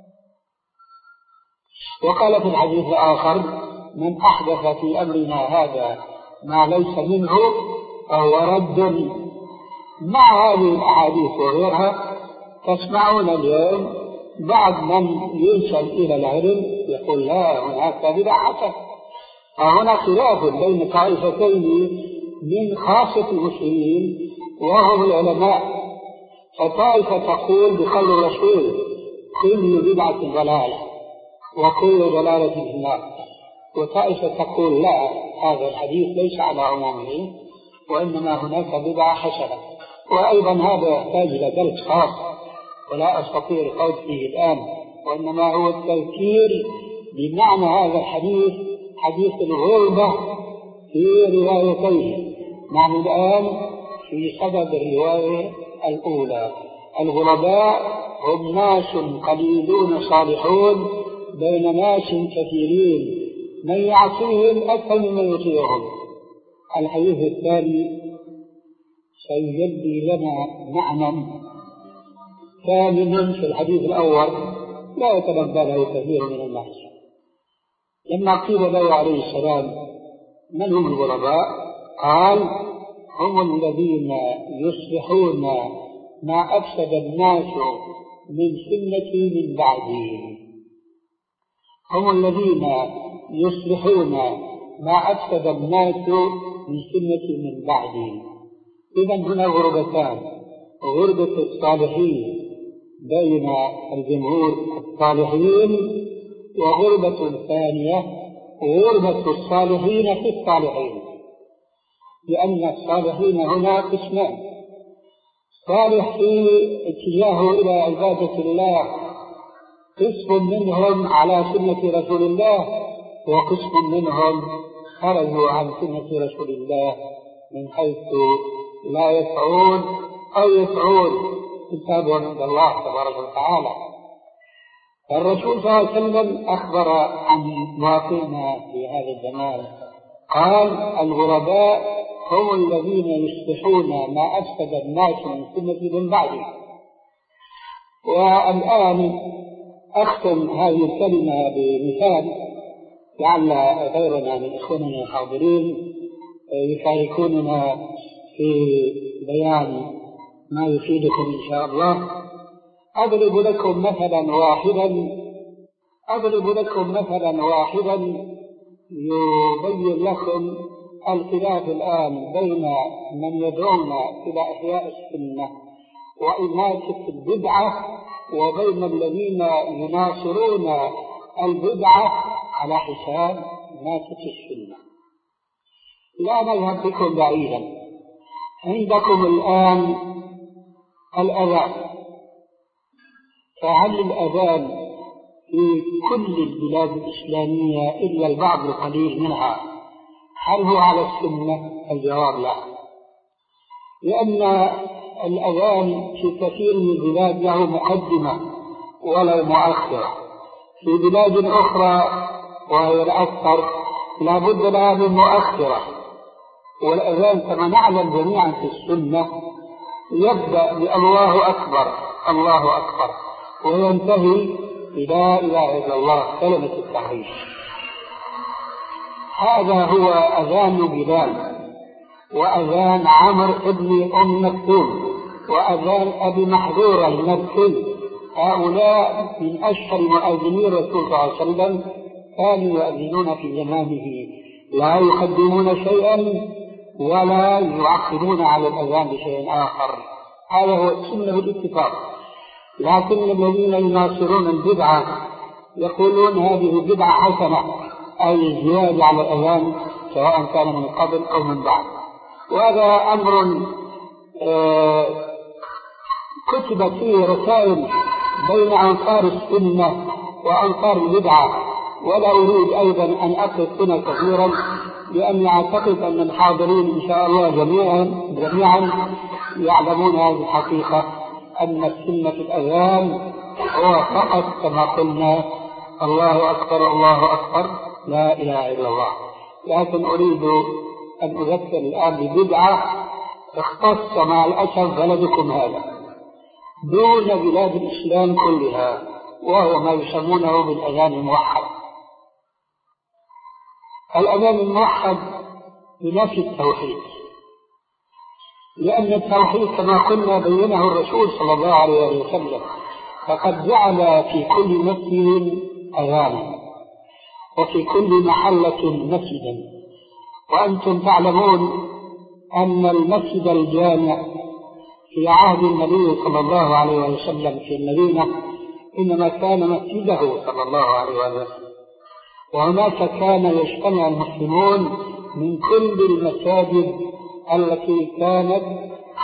وقال في الحديث الآخر: من أحدث في أمرنا هذا ما ليس منه فهو رد. مع هذه الأحاديث وغيرها تسمعون اليوم بعض من يرسل إلى العلم يقول: لا، هناك بدعة حسنة. فهنا خلاف بين طائفتين من خاصة المسلمين وهم العلماء. فطائفة تقول بقول الرسول: كل بدعة ضلالة وكل ضلالة في النار. وطائفة تقول: لا، هذا الحديث ليس على عمومه، وإنما هناك بدعة حسنة. وأيضا هذا يحتاج إلى درس خاص ولا أستطيع القول فيه الآن، وإنما هو التذكير بمعنى هذا الحديث، حديث الغربة في روايتين. نحن الآن في صدد الرواية الأولى. الغرباء هم ناس قليلون صالحون بين ناس كثيرين، من يعصيهم أكثر ممن يطيعهم. الحديث الثاني سيجدي لنا معنى ثامن في الحديث الأول لا يتنبه له كثير من الناس. لما قيل له عليه السلام من هم الغرباء؟ قال هم الذين يصلحون ما أفسد الناس من سنتي من بعدي. هم الذين يصلحون ما أفسد الناس من سنتي من بعدي. إذن هنا غربتان: غربة الصالحين بين الجمهور الصالحين، وغربة ثانية غربة الصالحين في الصالحين. لأن الصالحين هنا قسمان: صالح في اتجاهه إلى عبادة الله، قسم منهم على سنة رسول الله، وقسم منهم خرجوا عن سنة رسول الله من حيث لا يسعون أو يسعون حسابهم عند الله تبارك وتعالى. الرسول صلى الله عليه وسلم أخبر عن واقعنا في هذا الزمان، قال الغرباء هم الذين يصلحون ما أفسد الناس من سنة من بعده. والآن أختم هذه الكلمة بمثال لعل غيرنا من إخواننا الحاضرين يشاركوننا في بيان ما يفيدكم إن شاء الله. أضرب لكم مثلا واحدا أضرب لكم مثلا واحدا يبين لكم الخلاف الآن بين من يدعون إلى إحياء السنة وإماتة البدعة، وبين الذين يناصرون البدعة على حساب إماتة السنة. لا نذهب بكم بعيدا. عندكم الآن الأذان، فهل الأذان في كل البلاد الإسلامية إلا البعض القليل منها هل هو على السنة؟ الجواب لا، لأن الأذان في كثير من البلاد له مقدمة ولو مؤخرة، في بلاد أخرى وهي الأكثر لا بد لها من مؤخرة. والأذان كما نعلم جميعا في السنة يبدأ بالله أكبر الله أكبر وينتهي بلا إله إلا الله كلمة التوحيد. هذا هو أذان بلال، وأذان عمرو بن أم مكتوم، وأذان أبي محذورة المكي. هؤلاء من أشهر مؤذني الرسول صلى الله عليه وسلم، كانوا يؤذنون في زمانه لا يقدمون شيئا ولا يعقبون على الأذان بشيء آخر. هذا هو السنة بالاتفاق. لكن الذين يناصرون البدعة يقولون هذه بدعة حسنة، أي الزيادة على الأذان سواء كان من قبل أو من بعد. وهذا أمر آه كتبت فيه رسائل بين أنصار السنة وأنصار البدعة، ولا أريد أيضا أن أقف هنا كثيرا، لأني أعتقد أن الحاضرين إن شاء الله جميعا جميعا يعلمون هذه الحقيقة، أن السنة في الأذان هو فقط كما قلنا الله أكبر الله أكبر لا إله إلا الله. لكن أريد أن أذكر الآن ببدعة اختص مع الأسف بلدكم هذا دون بلاد الإسلام كلها، وهو ما يسمونه بالأذان الموحد. الأذان الموحد بنفي التوحيد، لأن التوحيد كما قلنا بينه الرسول صلى الله عليه وسلم، فقد جعل في كل مسجد أذانا وفي كل محلة مسجدا. وأنتم تعلمون أن المسجد الجامع في عهد النبي صلى الله عليه وسلم في المدينة إنما كان مسجده صلى الله عليه وسلم، وهناك كان يجتمع المسلمون من كل المساجد التي كانت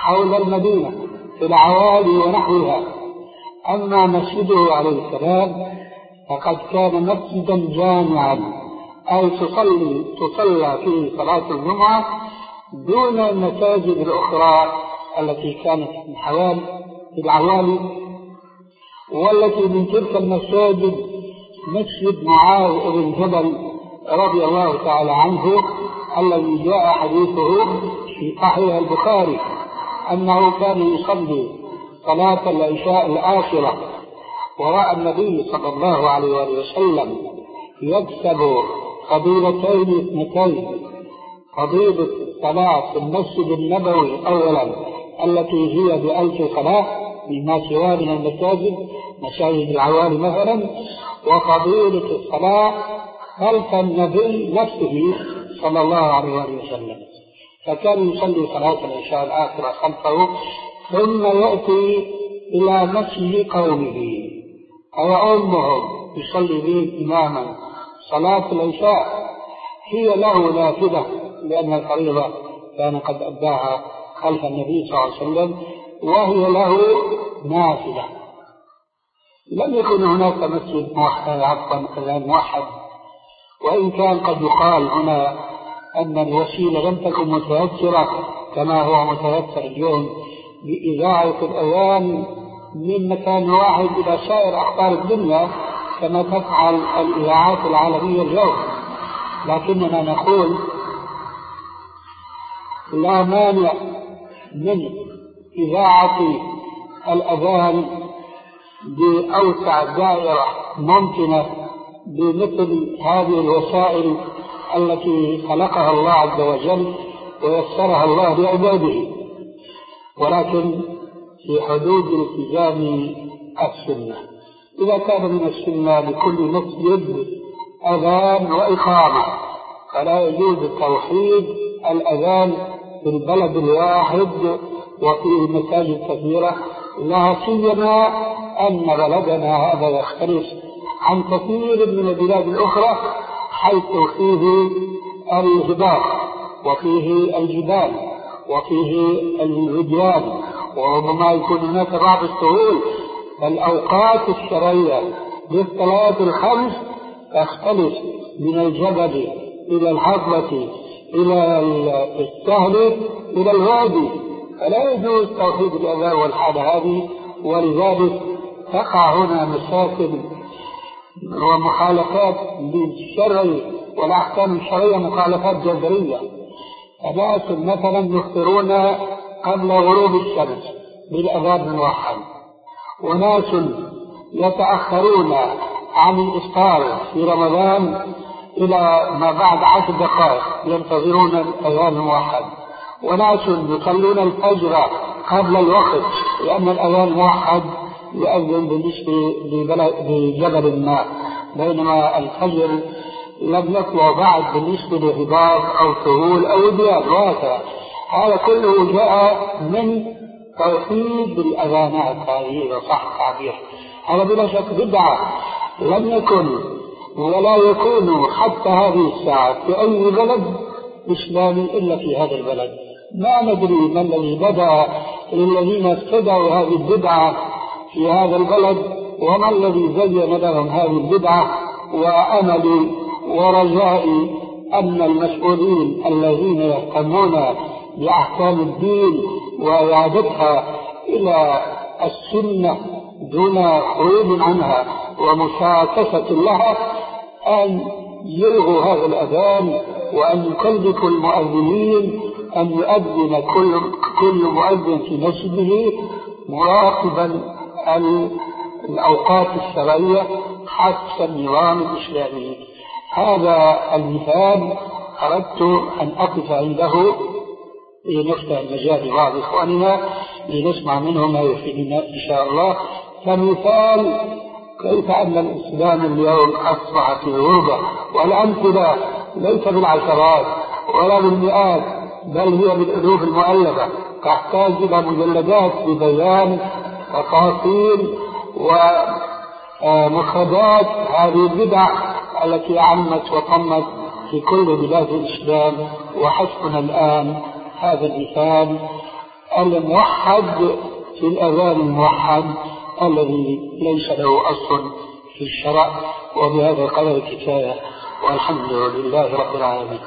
حول المدينة في العوالي ونحوها. أما مسجده عليه السلام فقد كان مسجدا جامعا، أي تصلي تصلى فيه صلاة الجمعة دون المساجد الأخرى التي كانت في حوالي في العوالي، والتي من تلك المساجد مسجد معاذ بن جبل رضي الله تعالى عنه الذي جاء حديثه في صحيح البخاري أنه كان يصلي صلاة العشاء الآخرة ورأى النبي صلى الله عليه وسلم يكسب فضيلتين اثنتين: فضيلة الصلاة في المسجد النبوي أولا التي هي بألف صلاة مما سواه من المساجد مساجد العوالي مثلا، وفضيلة الصلاة خلف النبي نفسه صلى الله عليه وسلم. فكان يصلي صلاة العشاء الآخرة خلفه ثم يأتي إلى مسجد قومه أو أمهم يصلي به إماما صلاة العشاء، هي له نافلة لأن الفريضة كان قد أداها خلف النبي صلى الله عليه وسلم، وهي له نافلة. لم يكن هناك مسجد موحد عفوا موحد، وإن كان قد يقال هنا أن الوسيلة لم تكن متيسرة كما هو متيسر اليوم بإذاعة الأذان من مكان واحد إلى سائر أقطار الدنيا كما تفعل الإذاعات العالمية اليوم، لكننا نقول لا مانع من إذاعة الأذان بأوسع دائرة ممكنة بمثل هذه الوسائل التي خلقها الله عز وجل ويسرها الله لعباده، ولكن في حدود التزام السنة. إذا كان من السنة لكل مسجد أذان وإقامة فلا يجوز توحيد الأذان في البلد الواحد وفيه مساجد كثيرة، لا سيما أن بلدنا هذا يختلف عن كثير من البلاد الأخرى حيث فيه الهضاب وفيه الجبال وفيه الوديان، وربما يكون هناك بعض السهول. فالأوقات الشرعية للصلاة الخمس تختلف من الجبل إلى الهضبة إلى السهل إلى الوادي، فلا يجوز توحيد الأذان والحالة هذه، ولذلك تقع هنا مشاكل ومخالفات للشرع والأحكام الشرعية، مخالفات جذرية. فناس مثلا يفطرون قبل غروب الشمس بالأذان الموحد، وناس يتأخرون عن الإفطار في رمضان إلى ما بعد عشر دقائق ينتظرون الأذان الموحد، وناس يصلون الفجر قبل الوقت لأن الأذان الموحد يؤذن بالنسبة لجبل ما، بينما الفجر لم يطلع بعد بالنسبة لهضاب أو سهول أو وديان وهكذا. هذا كله جاء من توحيد الأذانات هذه إذا صح التعبير. هذا بلا شك بدعة لم يكن ولا يكون حتى هذه الساعة في أي بلد إسلامي إلا في هذا البلد. ما ندري ما الذي بدأ للذين ابتدعوا هذه البدعة في هذا البلد، وما الذي زين لهم هذه البدعة. وأملي ورجائي أن المسؤولين الذين يهتمون بأحكام الدين وإعادتها إلى السنة دون خروج عنها ومشاكسة لها أن يلغوا هذا الأذان، وأن يكلفوا المؤذنين أن يؤذن كل, كل مؤذن في مسجده مراقبا الأوقات الشرعية حسب النظام الإسلامي. هذا المثال أردت أن أقف عنده لنفتح المجال لبعض إخواننا لنسمع منه ما يفيدنا إن شاء الله، كمثال كيف أن الإسلام اليوم أصبح في غربة، والأمثلة ليس بالعشرات ولا بالمئات بل هي بالألوف المؤلفة، تحتاج إلى مجلدات ببيان تفاصيل ومخرجات هذه البدع التي عمت وطمت في كل بلاد الإسلام. وحسبنا الآن هذا المثال الموحد في الأذان الموحد الذي ليس له أصل في الشرع. وبهذا القدر الكفاية، والحمد لله رب العالمين.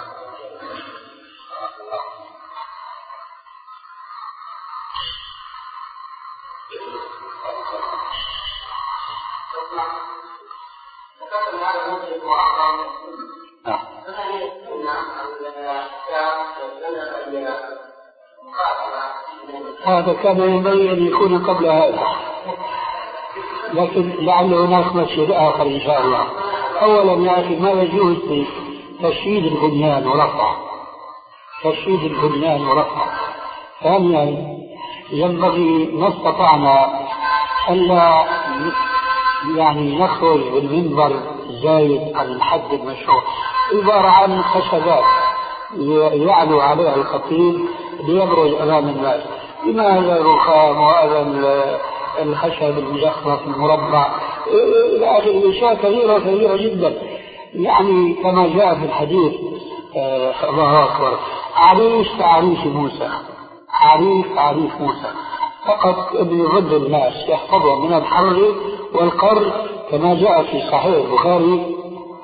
هذا كان ينبغي أن يكون قبل هذا، لكن لعل هناك مسجد آخر إن شاء الله. أولا يا أخي ما يجوز تشييد البنيان ورفعه، تشييد البنيان ورفعه. ثانيا ينبغي ما استطعنا ألا يعني نخرج بالمنبر زايد عن الحد المشروع، عبارة عن خشبات يعلو عليها الخطيب ليبرز أمام الناس. بما هذا الرخام وهذا الخشب المزخرف المربع إلى آخره، أشياء كثيرة كثيرة جدا. يعني كما جاء في الحديث آه الله أكبر، عريس عريس موسى، عريس عريس موسى، فقط يغض الناس يحفظهم من الحر والقر، كما جاء في صحيح البخاري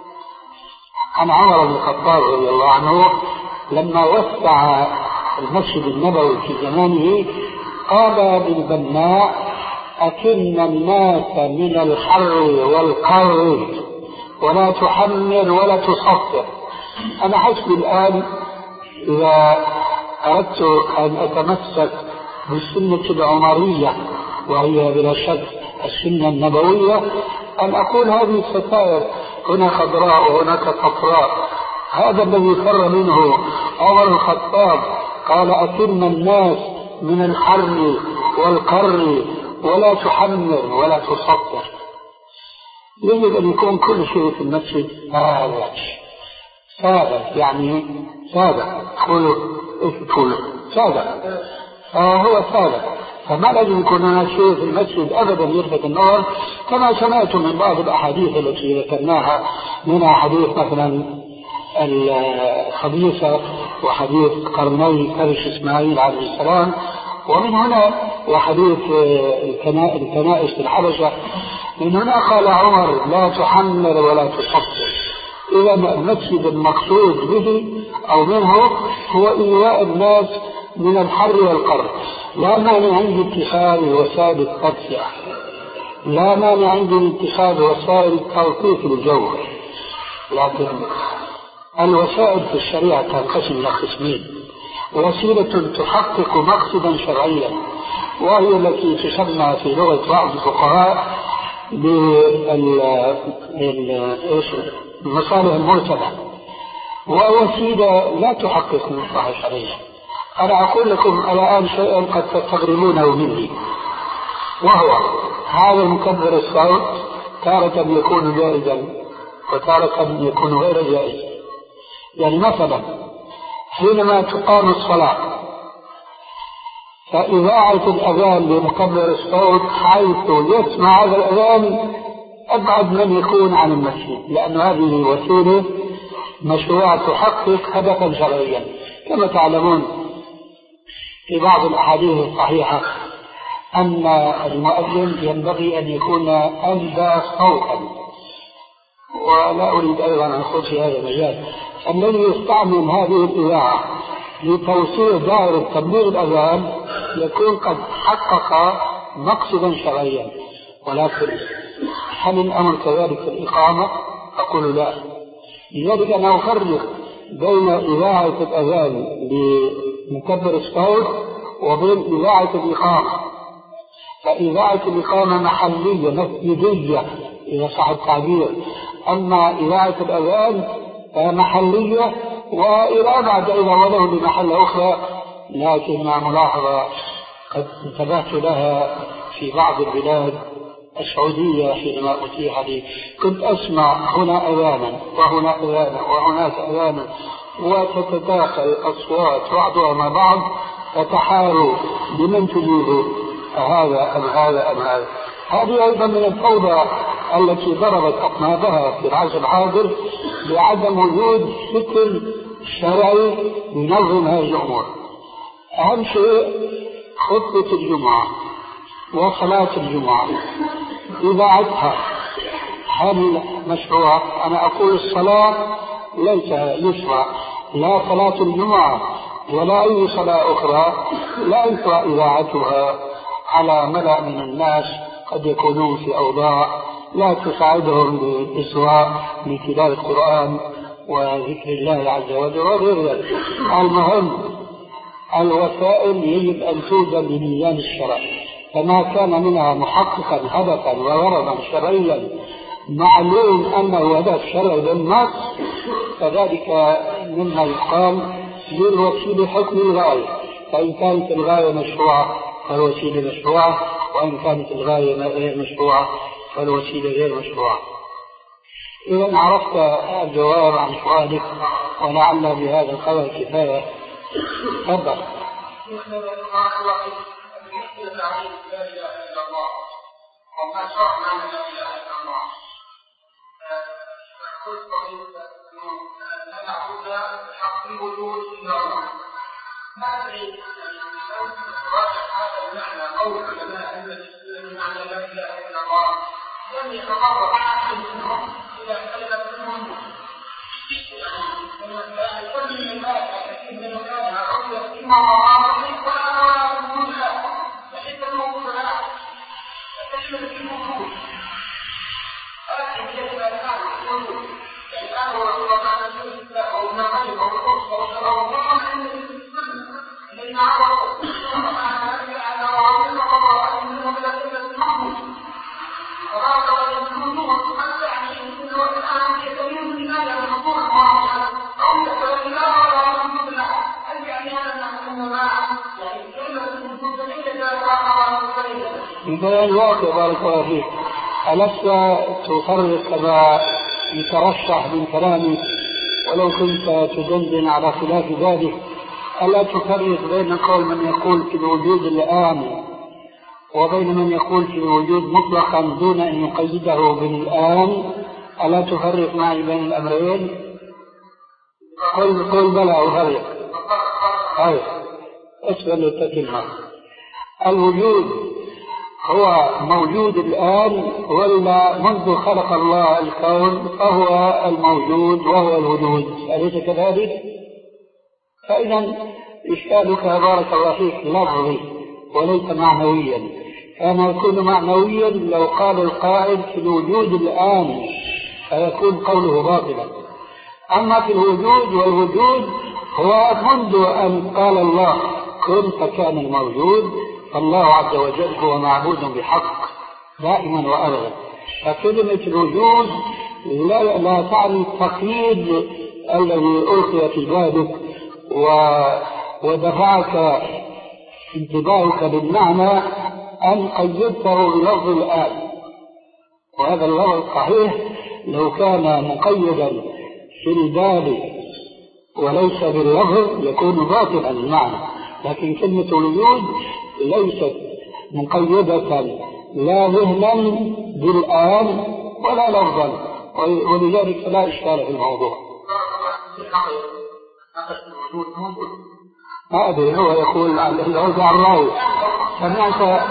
عن عمر بن الخطاب رضي الله عنه لما وسع المسجد النبوي في زمانه قال بالبناء: أكن الناس من الحر والقر ولا تحمر ولا تصفر. أنا حسب الآن إذا أردت أن أتمسك بالسنة العمرية وهي بلا شك السنة النبوية أن أقول هذه الستائر هنا خضراء وهناك صفراء. هذا الذي فر منه عمر الخطاب، قال: أكن الناس من الحر والقر ولا تحمر ولا تصفر. يجب أن يكون كل شيء في المسجد هذا سادة، يعني سادة، قولوا إيش تقولوا سادة، فهو سادة، فما لازم يكون هناك شيء في المسجد أبدا يلفت النظر، كما سمعت من بعض الأحاديث التي ذكرناها، منها حديث مثلا الخبيثة وحديث قرني كرش إسماعيل عليه السلام، ومن هنا وحديث الكنائس الحبشة. من هنا قال عمر: لا تحمر ولا تصفر. إذا المسجد المقصود به أو منه هو إيواء الناس من الحر والقر. لا مانع عندي اتخاذ وسائل التدفئة، لا مانع عندي من اتخاذ وسائل تلطيف الجو، لكن الوسائل في الشريعة تنقسم إلى قسمين: وسيلة تحقق مقصدا شرعيا، وهي التي تسمى في لغة بعض الفقهاء بالمصالح المرتبة، ووسيلة لا تحقق مصلحة شرعية. أنا أقول لكم الآن شيئا قد تستغربونه مني، وهو هذا المكبر الصوت تارة يكون جائزا وتارة يكون غير جائز. يعني مثلا حينما تقام الصلاة فإذاعة الأذان بمكبر الصوت حيث يسمع هذا الأذان أبعد من يكون عن المسجد، لأن هذه وسيلة مشروعة تحقق هدفا شرعيا. كما تعلمون في بعض الأحاديث الصحيحة أن المؤذن ينبغي أن يكون أندى صوتا، ولا أريد أيضا أن أخذ في هذا المجال. الذي يستعمل هذه الإذاعة لتوسيع دائرة تبليغ الأذان يكون قد حقق مقصدا شرعيا. ولكن هل الأمر كذلك في الإقامة؟ أقول لا. لذلك أنا أفرق بين إذاعة الأذان بمكبر الصوت وبين إذاعة الإقامة. فإذاعة الإقامة محلية مسجدية إذا صح التعبير، أما إذاعة الأذان محلية وإذا بعد إذا ولو لمحل أخرى. لكن مع ملاحظة قد انتبهت لها في بعض البلاد السعودية حينما أتيح لي، كنت أسمع هنا أذانا وهنا أذانا وهناك أذانا، وتتداخل الأصوات بعضها مع بعض، تتحاروا بمن تجيب هذا أم هذا أم هذا. هذه أيضا من الفوضى التي ضربت أطنابها في العصر الحاضر بعدم وجود فكر شرعي ينظم هذه الأمور. أهم شيء خطبة الجمعة وصلاة الجمعة إذاعتها هل مشروع؟ أنا أقول الصلاة ليس يشرع، لا صلاة الجمعة ولا أي صلاة أخرى لا يشرع إذاعتها على ملأ من الناس قد يكونون في أوضاع لا تساعدهم بالإسراء لتلاوة القرآن وذكر الله عز وجل وغير ذلك. المهم الوسائل يجب أن توجد بميزان الشرع، فما كان منها محققا هدفا وغرضا شرعيا معلوم أنه هدف شرعي بالنص فذلك مما يقال للوسيلة حكم الغاية، فإن كانت الغاية مشروعة فالوسيلة مشروعة، وإن كانت الغاية غير مشروعة فالوسيلة غير مشروعة. إذا عرفت الجواب عن سؤالك ولعل بهذا القدر كفاية. تفضل. وما شرعنا من لا اله الا الله لا نعبد بحق الوجود الا الله. ما ادري لو تراجع هذا المعنى او العلماء الذين معنى لا اله الا الله لم يتطرق احد منهم الى كلمه المنكر، يعني كل الناس كثير من الناس يقول ان الله رحيم ولا وجود له يحب الموجود له تشمل في الوجود. هذه كلمة الآن الوجود، يعني الآن هو رسول الله عليه وسلم أو ابن مريم أو القدس أو شرع الله الذين عرفوا أن وعلم الله أن منهم إلى كلمة المحمود وقال الوجود حتى يعني إنه الآن يتميز لماذا من حضور الله أو يتميز الله ولا وجود له. هل يعني هذا أن ما يعني كلمة الوجود دليل بيان واضح بارك الله فيك. ألست تفرق كما يترشح من كلامك ولو كنت تدندن على خلاف ذلك؟ ألا تفرق بين قول من يقول في الوجود الآن وبين من يقول في الوجود مطلقا دون أن يقيده بالآن؟ ألا تفرق معي بين الأمرين؟ قل قل بلى أفرق. هاي اسأل التكلمة. الوجود هو موجود الآن ولا منذ خلق الله الكون فهو الموجود وهو الوجود، أليس كذلك؟ فإذا إشكالك بارك الله فيك لفظي وليس معنويا، كان يكون معنويا لو قال القائل في الوجود الآن فيكون قوله باطلا. أما في الوجود والوجود هو منذ أن قال الله كن فكان الموجود، فالله عز وجل هو معبود بحق دائما وأبدا. فكلمة الوجود لا, لا تعني التقييد الذي ألقي في بالك ودفعك انتباهك بالمعنى أن قيدته بلفظ الآن، وهذا اللفظ صحيح لو كان مقيدا في الباب وليس باللفظ يكون باطلا المعنى، لكن كلمة الوجود ليست مقيدة لا ذهنا بالآن ولا لفظا، ولذلك لا إشكال في الموضوع. ما أدري هو يقول الأوزع الراوي سمعت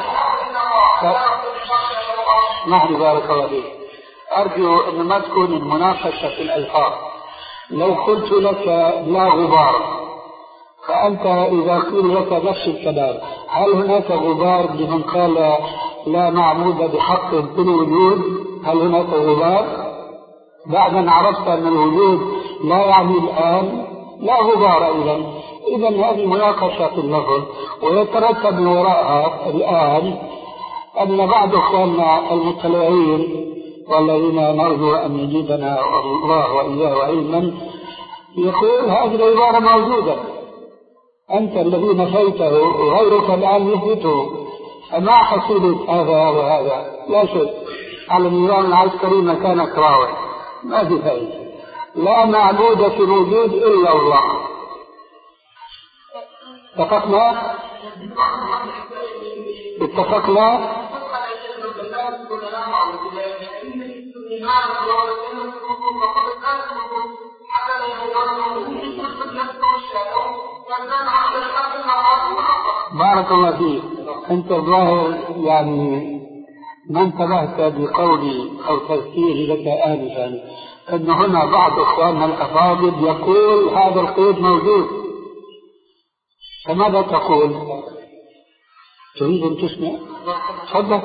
نحن بارك الله فيك. أرجو أن ما تكون المناقشة في الألفاظ. لو قلت لك لا غبار فأنت إذا قيل لك نفس الكلام هل هناك غبار لمن قال لا معبود بحق بالوجود؟ هل هناك غبار؟ بعد أن عرفت أن الوجود لا يعني الآن لا غبار. إذن إذن هذه مناقشة في اللفظ، ويترتب من وراءها الآن أن بعض إخواننا المطلعين والذين نرجو أن يجيبنا الله وإياه علما يقول هذه العبارة موجودة، أنت الذي نفيته وغيرك الآن يثبته، فما حصيلة هذا وهذا؟ لا شيء. على النظام العسكري مكان كراوي ما في فائدة. لا معبود في الوجود إلا الله. اتفقنا؟ اتفقنا؟ بارك الله فيك. أنت الظاهر يعني ما انتبهت بقولي أو تذكيري لك آنفا أن هنا بعض إخواننا الأفاضل يقول هذا القيد موجود، فماذا تقول؟ تريد أن تسمع؟ تفضل.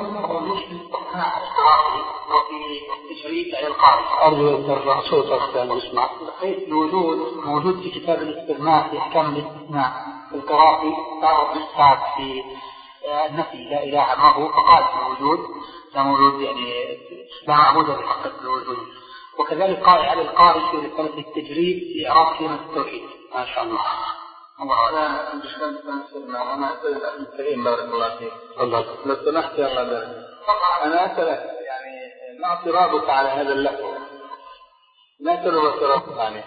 وفي التشريف على القارئ. أرجو أن ترفع صوتك عشان نسمع. القيد الوجود موجود في كتاب الاستثناء في أحكام الاستثناء في القرافي، تعرض الإثبات في النفي لا إله إلا هو، فقال في الوجود لا موجود، يعني لا معبود بحق الوجود. وكذلك قال على القارئ في رسالة التجريد في إعراب كلمة التوحيد. ما شاء الله. الله أنا أنتشكلت أنا أنا أسأل الأخ الكريم بارك الله فيك. تفضل. لو سمحت يا الله بارك. أنا أسألك يعني ما اعتراضك على هذا اللفظ؟ ما سبب اعتراضك عليه؟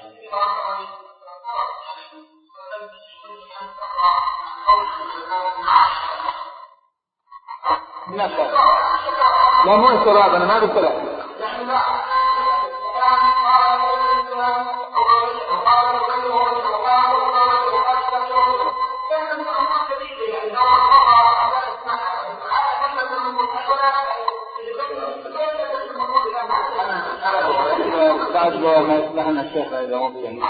نفس. لا مو اعتراض، أنا ما بسألك. بعد ما يسمعنا الشيخ إذا ممكن.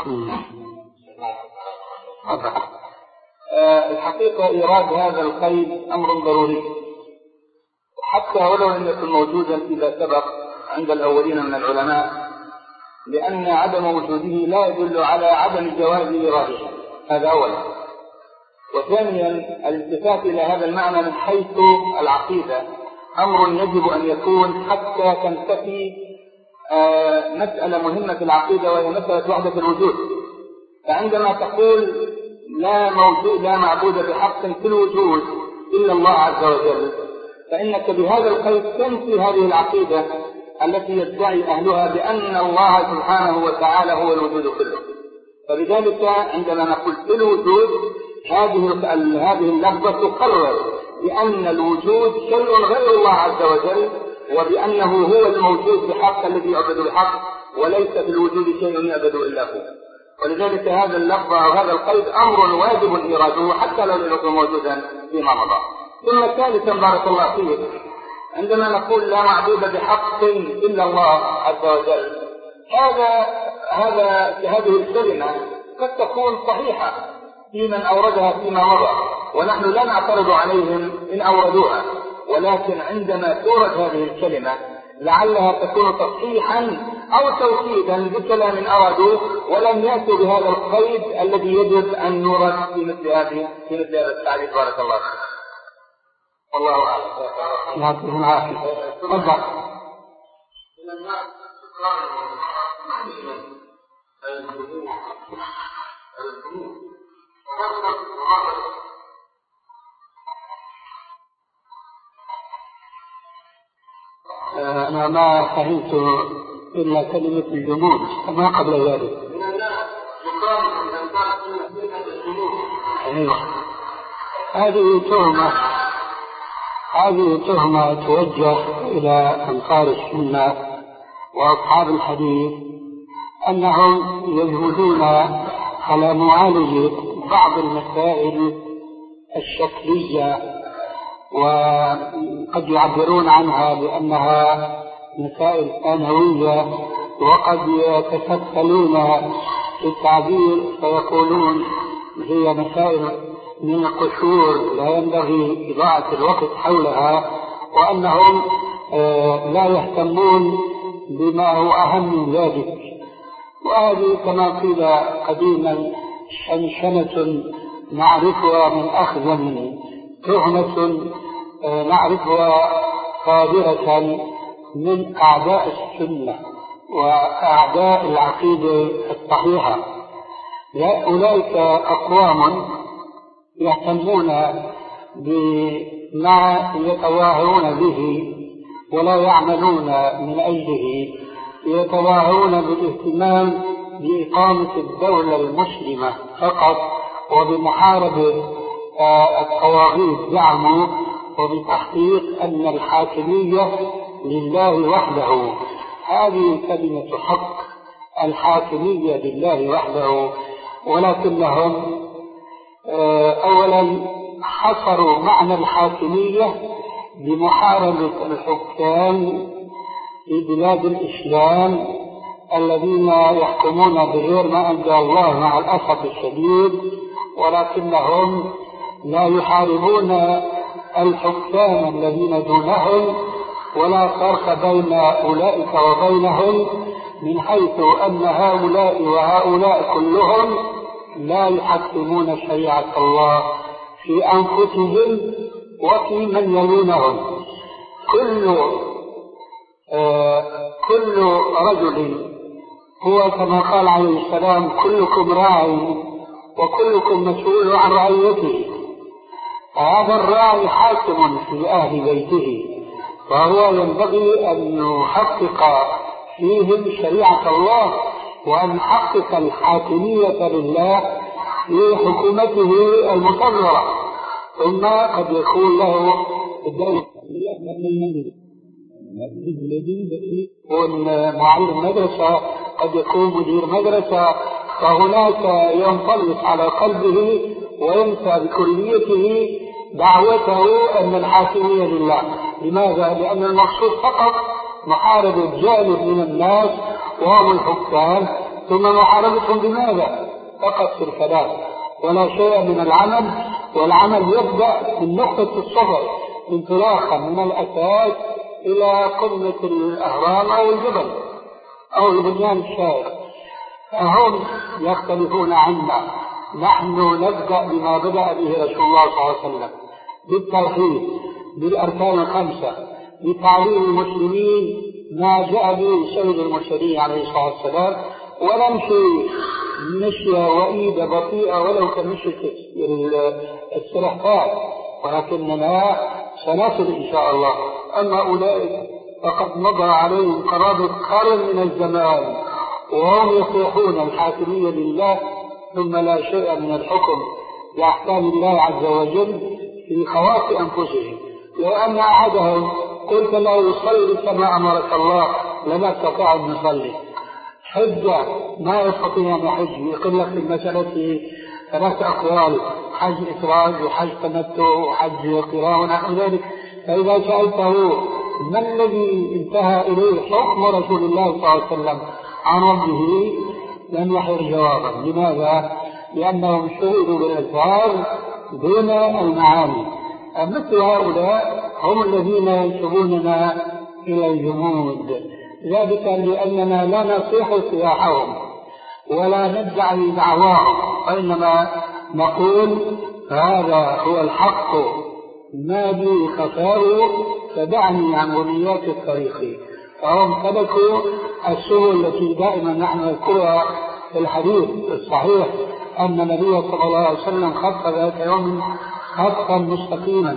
الحقيقة إيراد هذا القيد أمر ضروري، حتى ولو لم يكن موجودا إذا سبق عند الأولين من العلماء، لأن عدم وجوده لا يدل على عدم جواز إيراده، هذا أولا. وثانيا الالتفات إلى هذا المعنى من حيث العقيدة أمر يجب أن يكون حتى تنتفي آه مسألة مهمة في العقيدة، وهي مسألة وحدة الوجود. فعندما تقول لا موجود لا معبود بحق في الوجود إلا الله عز وجل، فإنك بهذا القيد تنفي هذه العقيدة التي يدعي أهلها بأن الله سبحانه وتعالى هو الوجود كله. فلذلك عندما نقول في الوجود هذه هذه اللفظة تقرر بأن الوجود شيء غير الله عز وجل، وبأنه هو الموجود بحق الذي يعبد بحق، وليس في الوجود شيء يعبد إلا هو. ولذلك هذا اللفظ أو هذا القيد أمر واجب إيراده حتى لو لم يكن موجودا فيما مضى. ثم ثالثا بارك الله فيك، عندما نقول لا معبود بحق إلا الله عز وجل، هذا هذا هذه الكلمة قد تكون صحيحة في من أوردها فيما مضى، ونحن لا نعترض عليهم إن أوردوها، ولكن عندما تورد هذه الكلمة لعلها تكون تصحيحا أو توكيدا بكلام أرادوه ولم يأتوا بهذا القيد الذي يجب أن يورد في مثل هذه في مثل هذا التعريف. بارك الله فيك. والله أعلم. يعطيكم العافية. تفضل. أنا ما فهمت إلا كلمة الجمود ما قبل ذلك. أيوة. هذه تهمة هذه تهمة توجه إلى أنصار السنة وأصحاب الحديث أنهم يجهدون على معالجة بعض المسائل الشكلية، وقد يعبرون عنها بأنها مسائل ثانوية، وقد يتسلسلون في التعبير فيقولون هي مسائل من القشور لا ينبغي إضاعة الوقت حولها، وأنهم لا يهتمون بما هو أهم من ذلك. وهذه كما قيل قديما شنشنة نعرفها من أخذ، تهمة نعرفها صادرة من أعداء السنة وأعداء العقيدة الصحيحة. أولئك أقوام يهتمون بما يتواهون به ولا يعملون من أجله، يتواهون بالاهتمام بإقامة الدولة المسلمة فقط وبمحاربة الطواغيت زعموا، وبتحقيق أن الحاكمية لله وحده. هذه كلمة حق، الحاكمية لله وحده، ولكنهم أولا حصروا معنى الحاكمية بمحاربة الحكام في بلاد الإسلام الذين يحكمون بغير ما أنزل الله مع الأسف الشديد، ولكنهم لا يحاربون الحكام الذين دونهم، ولا فرق بين أولئك وبينهم، من حيث أن هؤلاء وهؤلاء كلهم لا يحكمون شريعة الله في أنفسهم وفي من يلونهم. كل آه كل رجل هو كما قال عليه السلام: كلكم راع وكلكم مسؤول عن رعيته. هذا الراعي حاكم في أهل بيته، فهو ينبغي أن يحقق فيهم شريعة الله، وأن يحقق الحاكمية لله في حكومته المصغرة. ثم قد يكون له الدولة يكون معلم مدرسة، قد يكون مدير مدرسة، فهناك ينطلق على قلبه وينسى بكليته دعوته أن الحاكمية لله. لماذا؟ لأن المقصود فقط محاربة جانب من الناس وهم الحكام، ثم محاربتهم بماذا؟ فقط في الكلام ولا شيء من العمل. والعمل يبدأ من نقطة الصفر، انطلاقا من الأساس إلى قمة الأهرام أو الجبل أو البنيان الشاهق. فهم يختلفون عنا. نحن نبدأ بما بدأ به رسول الله صلى الله عليه وسلم، بالتوحيد، بالأركان الخمسة، بتعليم المسلمين ما جاء به سيد المرسلين عليه الصلاة والسلام، ونمشي مشية وإيدة بطيئة ولو كمشية السلحفاة، ولكننا سنصل إن شاء الله. أما أولئك فقد مضى عليهم قرابة قرن من الزمان وهم يصيحون الحاكمية لله، ثم لا شيء من الحكم بأحكام الله عز وجل في خواص أنفسهم. لو أن أحدهم قلت له يصلي كما أمرك الله لما استطاع أن يصلي، حجة ما يستطيع أن يحج، يقول لك في المسألة ثلاث أقوال: حج إفراد وحج تمتع وحج قران ونحو ذلك. فإذا سألته ما الذي انتهى إليه حكم رسول الله صلى الله عليه وسلم عن ربه لم يحر جوابا. لماذا؟ لأنهم شغلوا بالألفاظ دون المعاني. مثل هؤلاء هم الذين ينسبوننا إلى الجمود، ذلك لأننا لا نصيح سياحهم ولا ندعي دعواهم، وإنما نقول هذا هو الحق ما بي خفاه فدعني عن بنيات الطريق. فهم سلكوا السبل التي دائما نحن نذكرها في الحديث الصحيح أن النبي صلى الله عليه وسلم خط ذات يوم خطا مستقيما،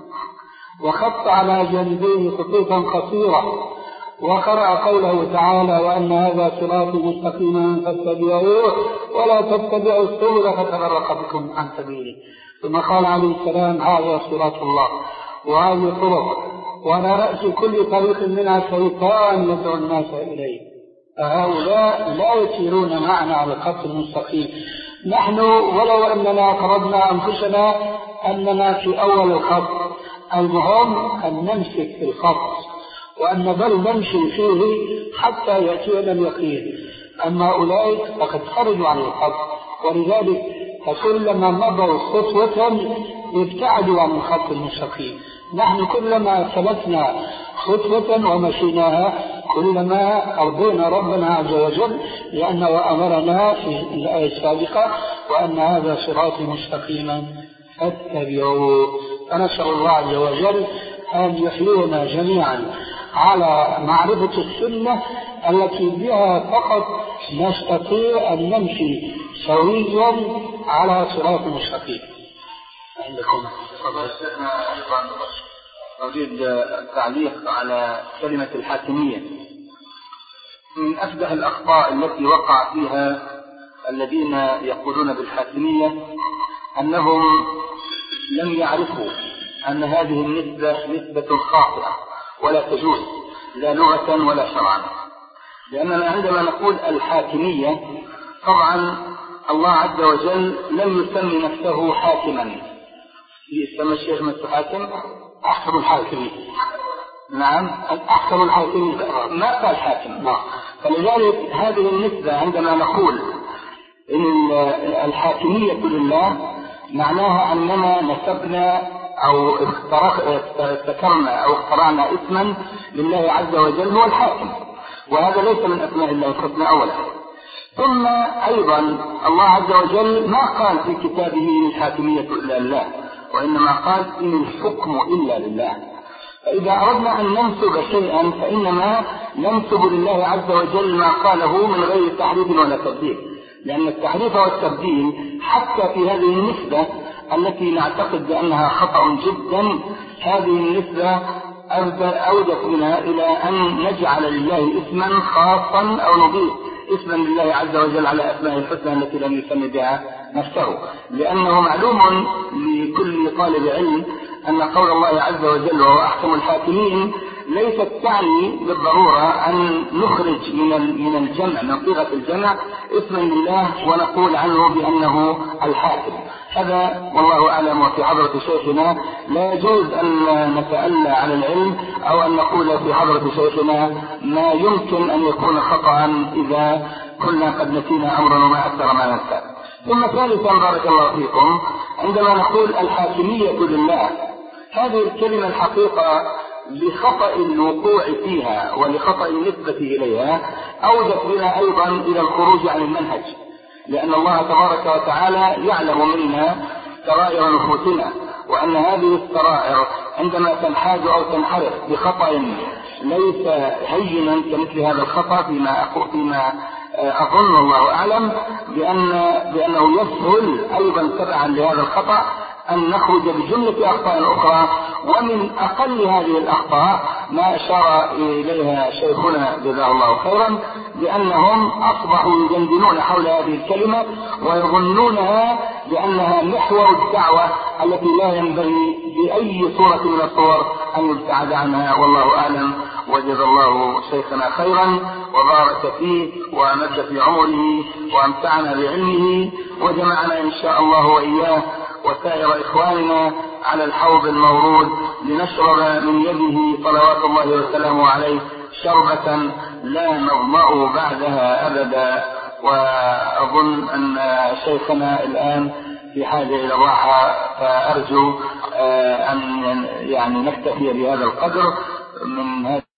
وخط على جانبيه خطوطا قصيرة، وقرأ قوله تعالى: وأن هذا صراطي مستقيما فاتبعوه ولا تتبعوا السبل فتفرق بكم عن سبيله. ثم قال عليه السلام: هذا صراط الله وهذه طرق، وعلى رأس كل طريق منها شيطان يدعو الناس إليه. فهؤلاء لا يسيرون معنا على الخط المستقيم. نحن ولو أننا فرضنا أنفسنا أننا في أول الخط، المهم أن نمسك في الخط وأن نظل نمشي فيه حتى يأتينا اليقين. أما أولئك فقد خرجوا عن الخط، ولذلك فكلما مضوا خطوة ابتعدوا عن الخط المستقيم. نحن كلما سلكنا خطوة ومشيناها كلما أرضينا ربنا عز وجل، لأنه أمرنا في الآية السابقة: وأن هذا صراطي مستقيما فاتبعوه. فنسأل الله عز وجل أن يحيينا جميعا على معرفة السنة التي بها فقط نستطيع أن نمشي سويا على صراط مستقيم. عندكم أيضا أريد التعليق على كلمة الحاكمية. من أفدح الأخطاء التي وقع فيها الذين يقولون بالحاكمية أنهم لم يعرفوا أن هذه النسبة نسبة خاطئة ولا تجوز لا لغة ولا شرعا. لأننا عندما نقول الحاكمية طبعا الله عز وجل لم يسمي نفسه حاكما. يسمى الشيخ نفسه حاكم؟ أحكم الحاكمين. نعم أحكم الحاكمين ما قال حاكم. فلذلك هذه النسبة عندما نقول إن الحاكمية لله معناها أننا نسبنا أو افتكرنا أو اخترعنا اسما لله عز وجل هو الحاكم، وهذا ليس من أسماء الله الحسنى أولا. ثم أيضا الله عز وجل ما قال في كتابه الحاكمية إلا لله، وإنما قال إن الحكم إلا لله. فإذا أردنا أن ننسب شيئا فإنما ننسب لله عز وجل ما قاله من غير تحريف ولا تبديل، لأن التحريف والتبديل حتى في هذه النسبة التي نعتقد بأنها خطأ جدا، هذه النسبة أودت بنا إلى أن نجعل لله اسما خاصا أو نضيف اسما لله عز وجل على أسماء الحسنى التي لم يسمي بها نفسه، لأنه معلوم لكل طالب علم أن قول الله عز وجل وهو أحكم الحاكمين ليست تعني بالضرورة أن نخرج من من الجمع من صيغة الجمع اسما لله ونقول عنه بأنه الحاكم. هذا والله أعلم. وفي حضرة شيخنا لا يجوز أن نتألى على العلم أو أن نقول في حضرة شيخنا ما يمكن أن يكون خطأ إذا كنا قد نسينا أمرا وما أكثر ما ننسى. ثم ثالثا بارك الله فيكم، عندما نقول الحاكمية لله، هذه الكلمة الحقيقة لخطأ الوقوع فيها ولخطأ النسبة إليها أودت بنا أيضا إلى الخروج عن المنهج، لأن الله تبارك وتعالى يعلم منا سرائر نفوسنا، وأن هذه السرائر عندما تنحاز أو تنحرف بخطأ ليس هينا كمثل هذا الخطأ فيما أقول فيما أظن الله أعلم بأن بأنه يسهل أيضا تبعا لهذا الخطأ أن نخرج بجملة أخطاء أخرى، ومن أقل هذه الأخطاء ما أشار إليها شيخنا جزاه الله خيرا، بأنهم أصبحوا يجندلون حول هذه الكلمة ويظنونها بأنها محور الدعوة التي لا ينبغي بأي صورة من الصور أن يبتعد عنها، والله أعلم. وجزا الله شيخنا خيرا وبارك فيه وأمد في عمره وأمتعنا بعلمه، وجمعنا إن شاء الله وإياه وسائر إخواننا على الحوض المورود لنشرب من يده صلوات الله وسلامه عليه شربة لا نظمأ بعدها أبدا. وأظن أن شيخنا الآن في حاجة إلى الراحة، فأرجو أن يعني نكتفي بهذا القدر من هذا.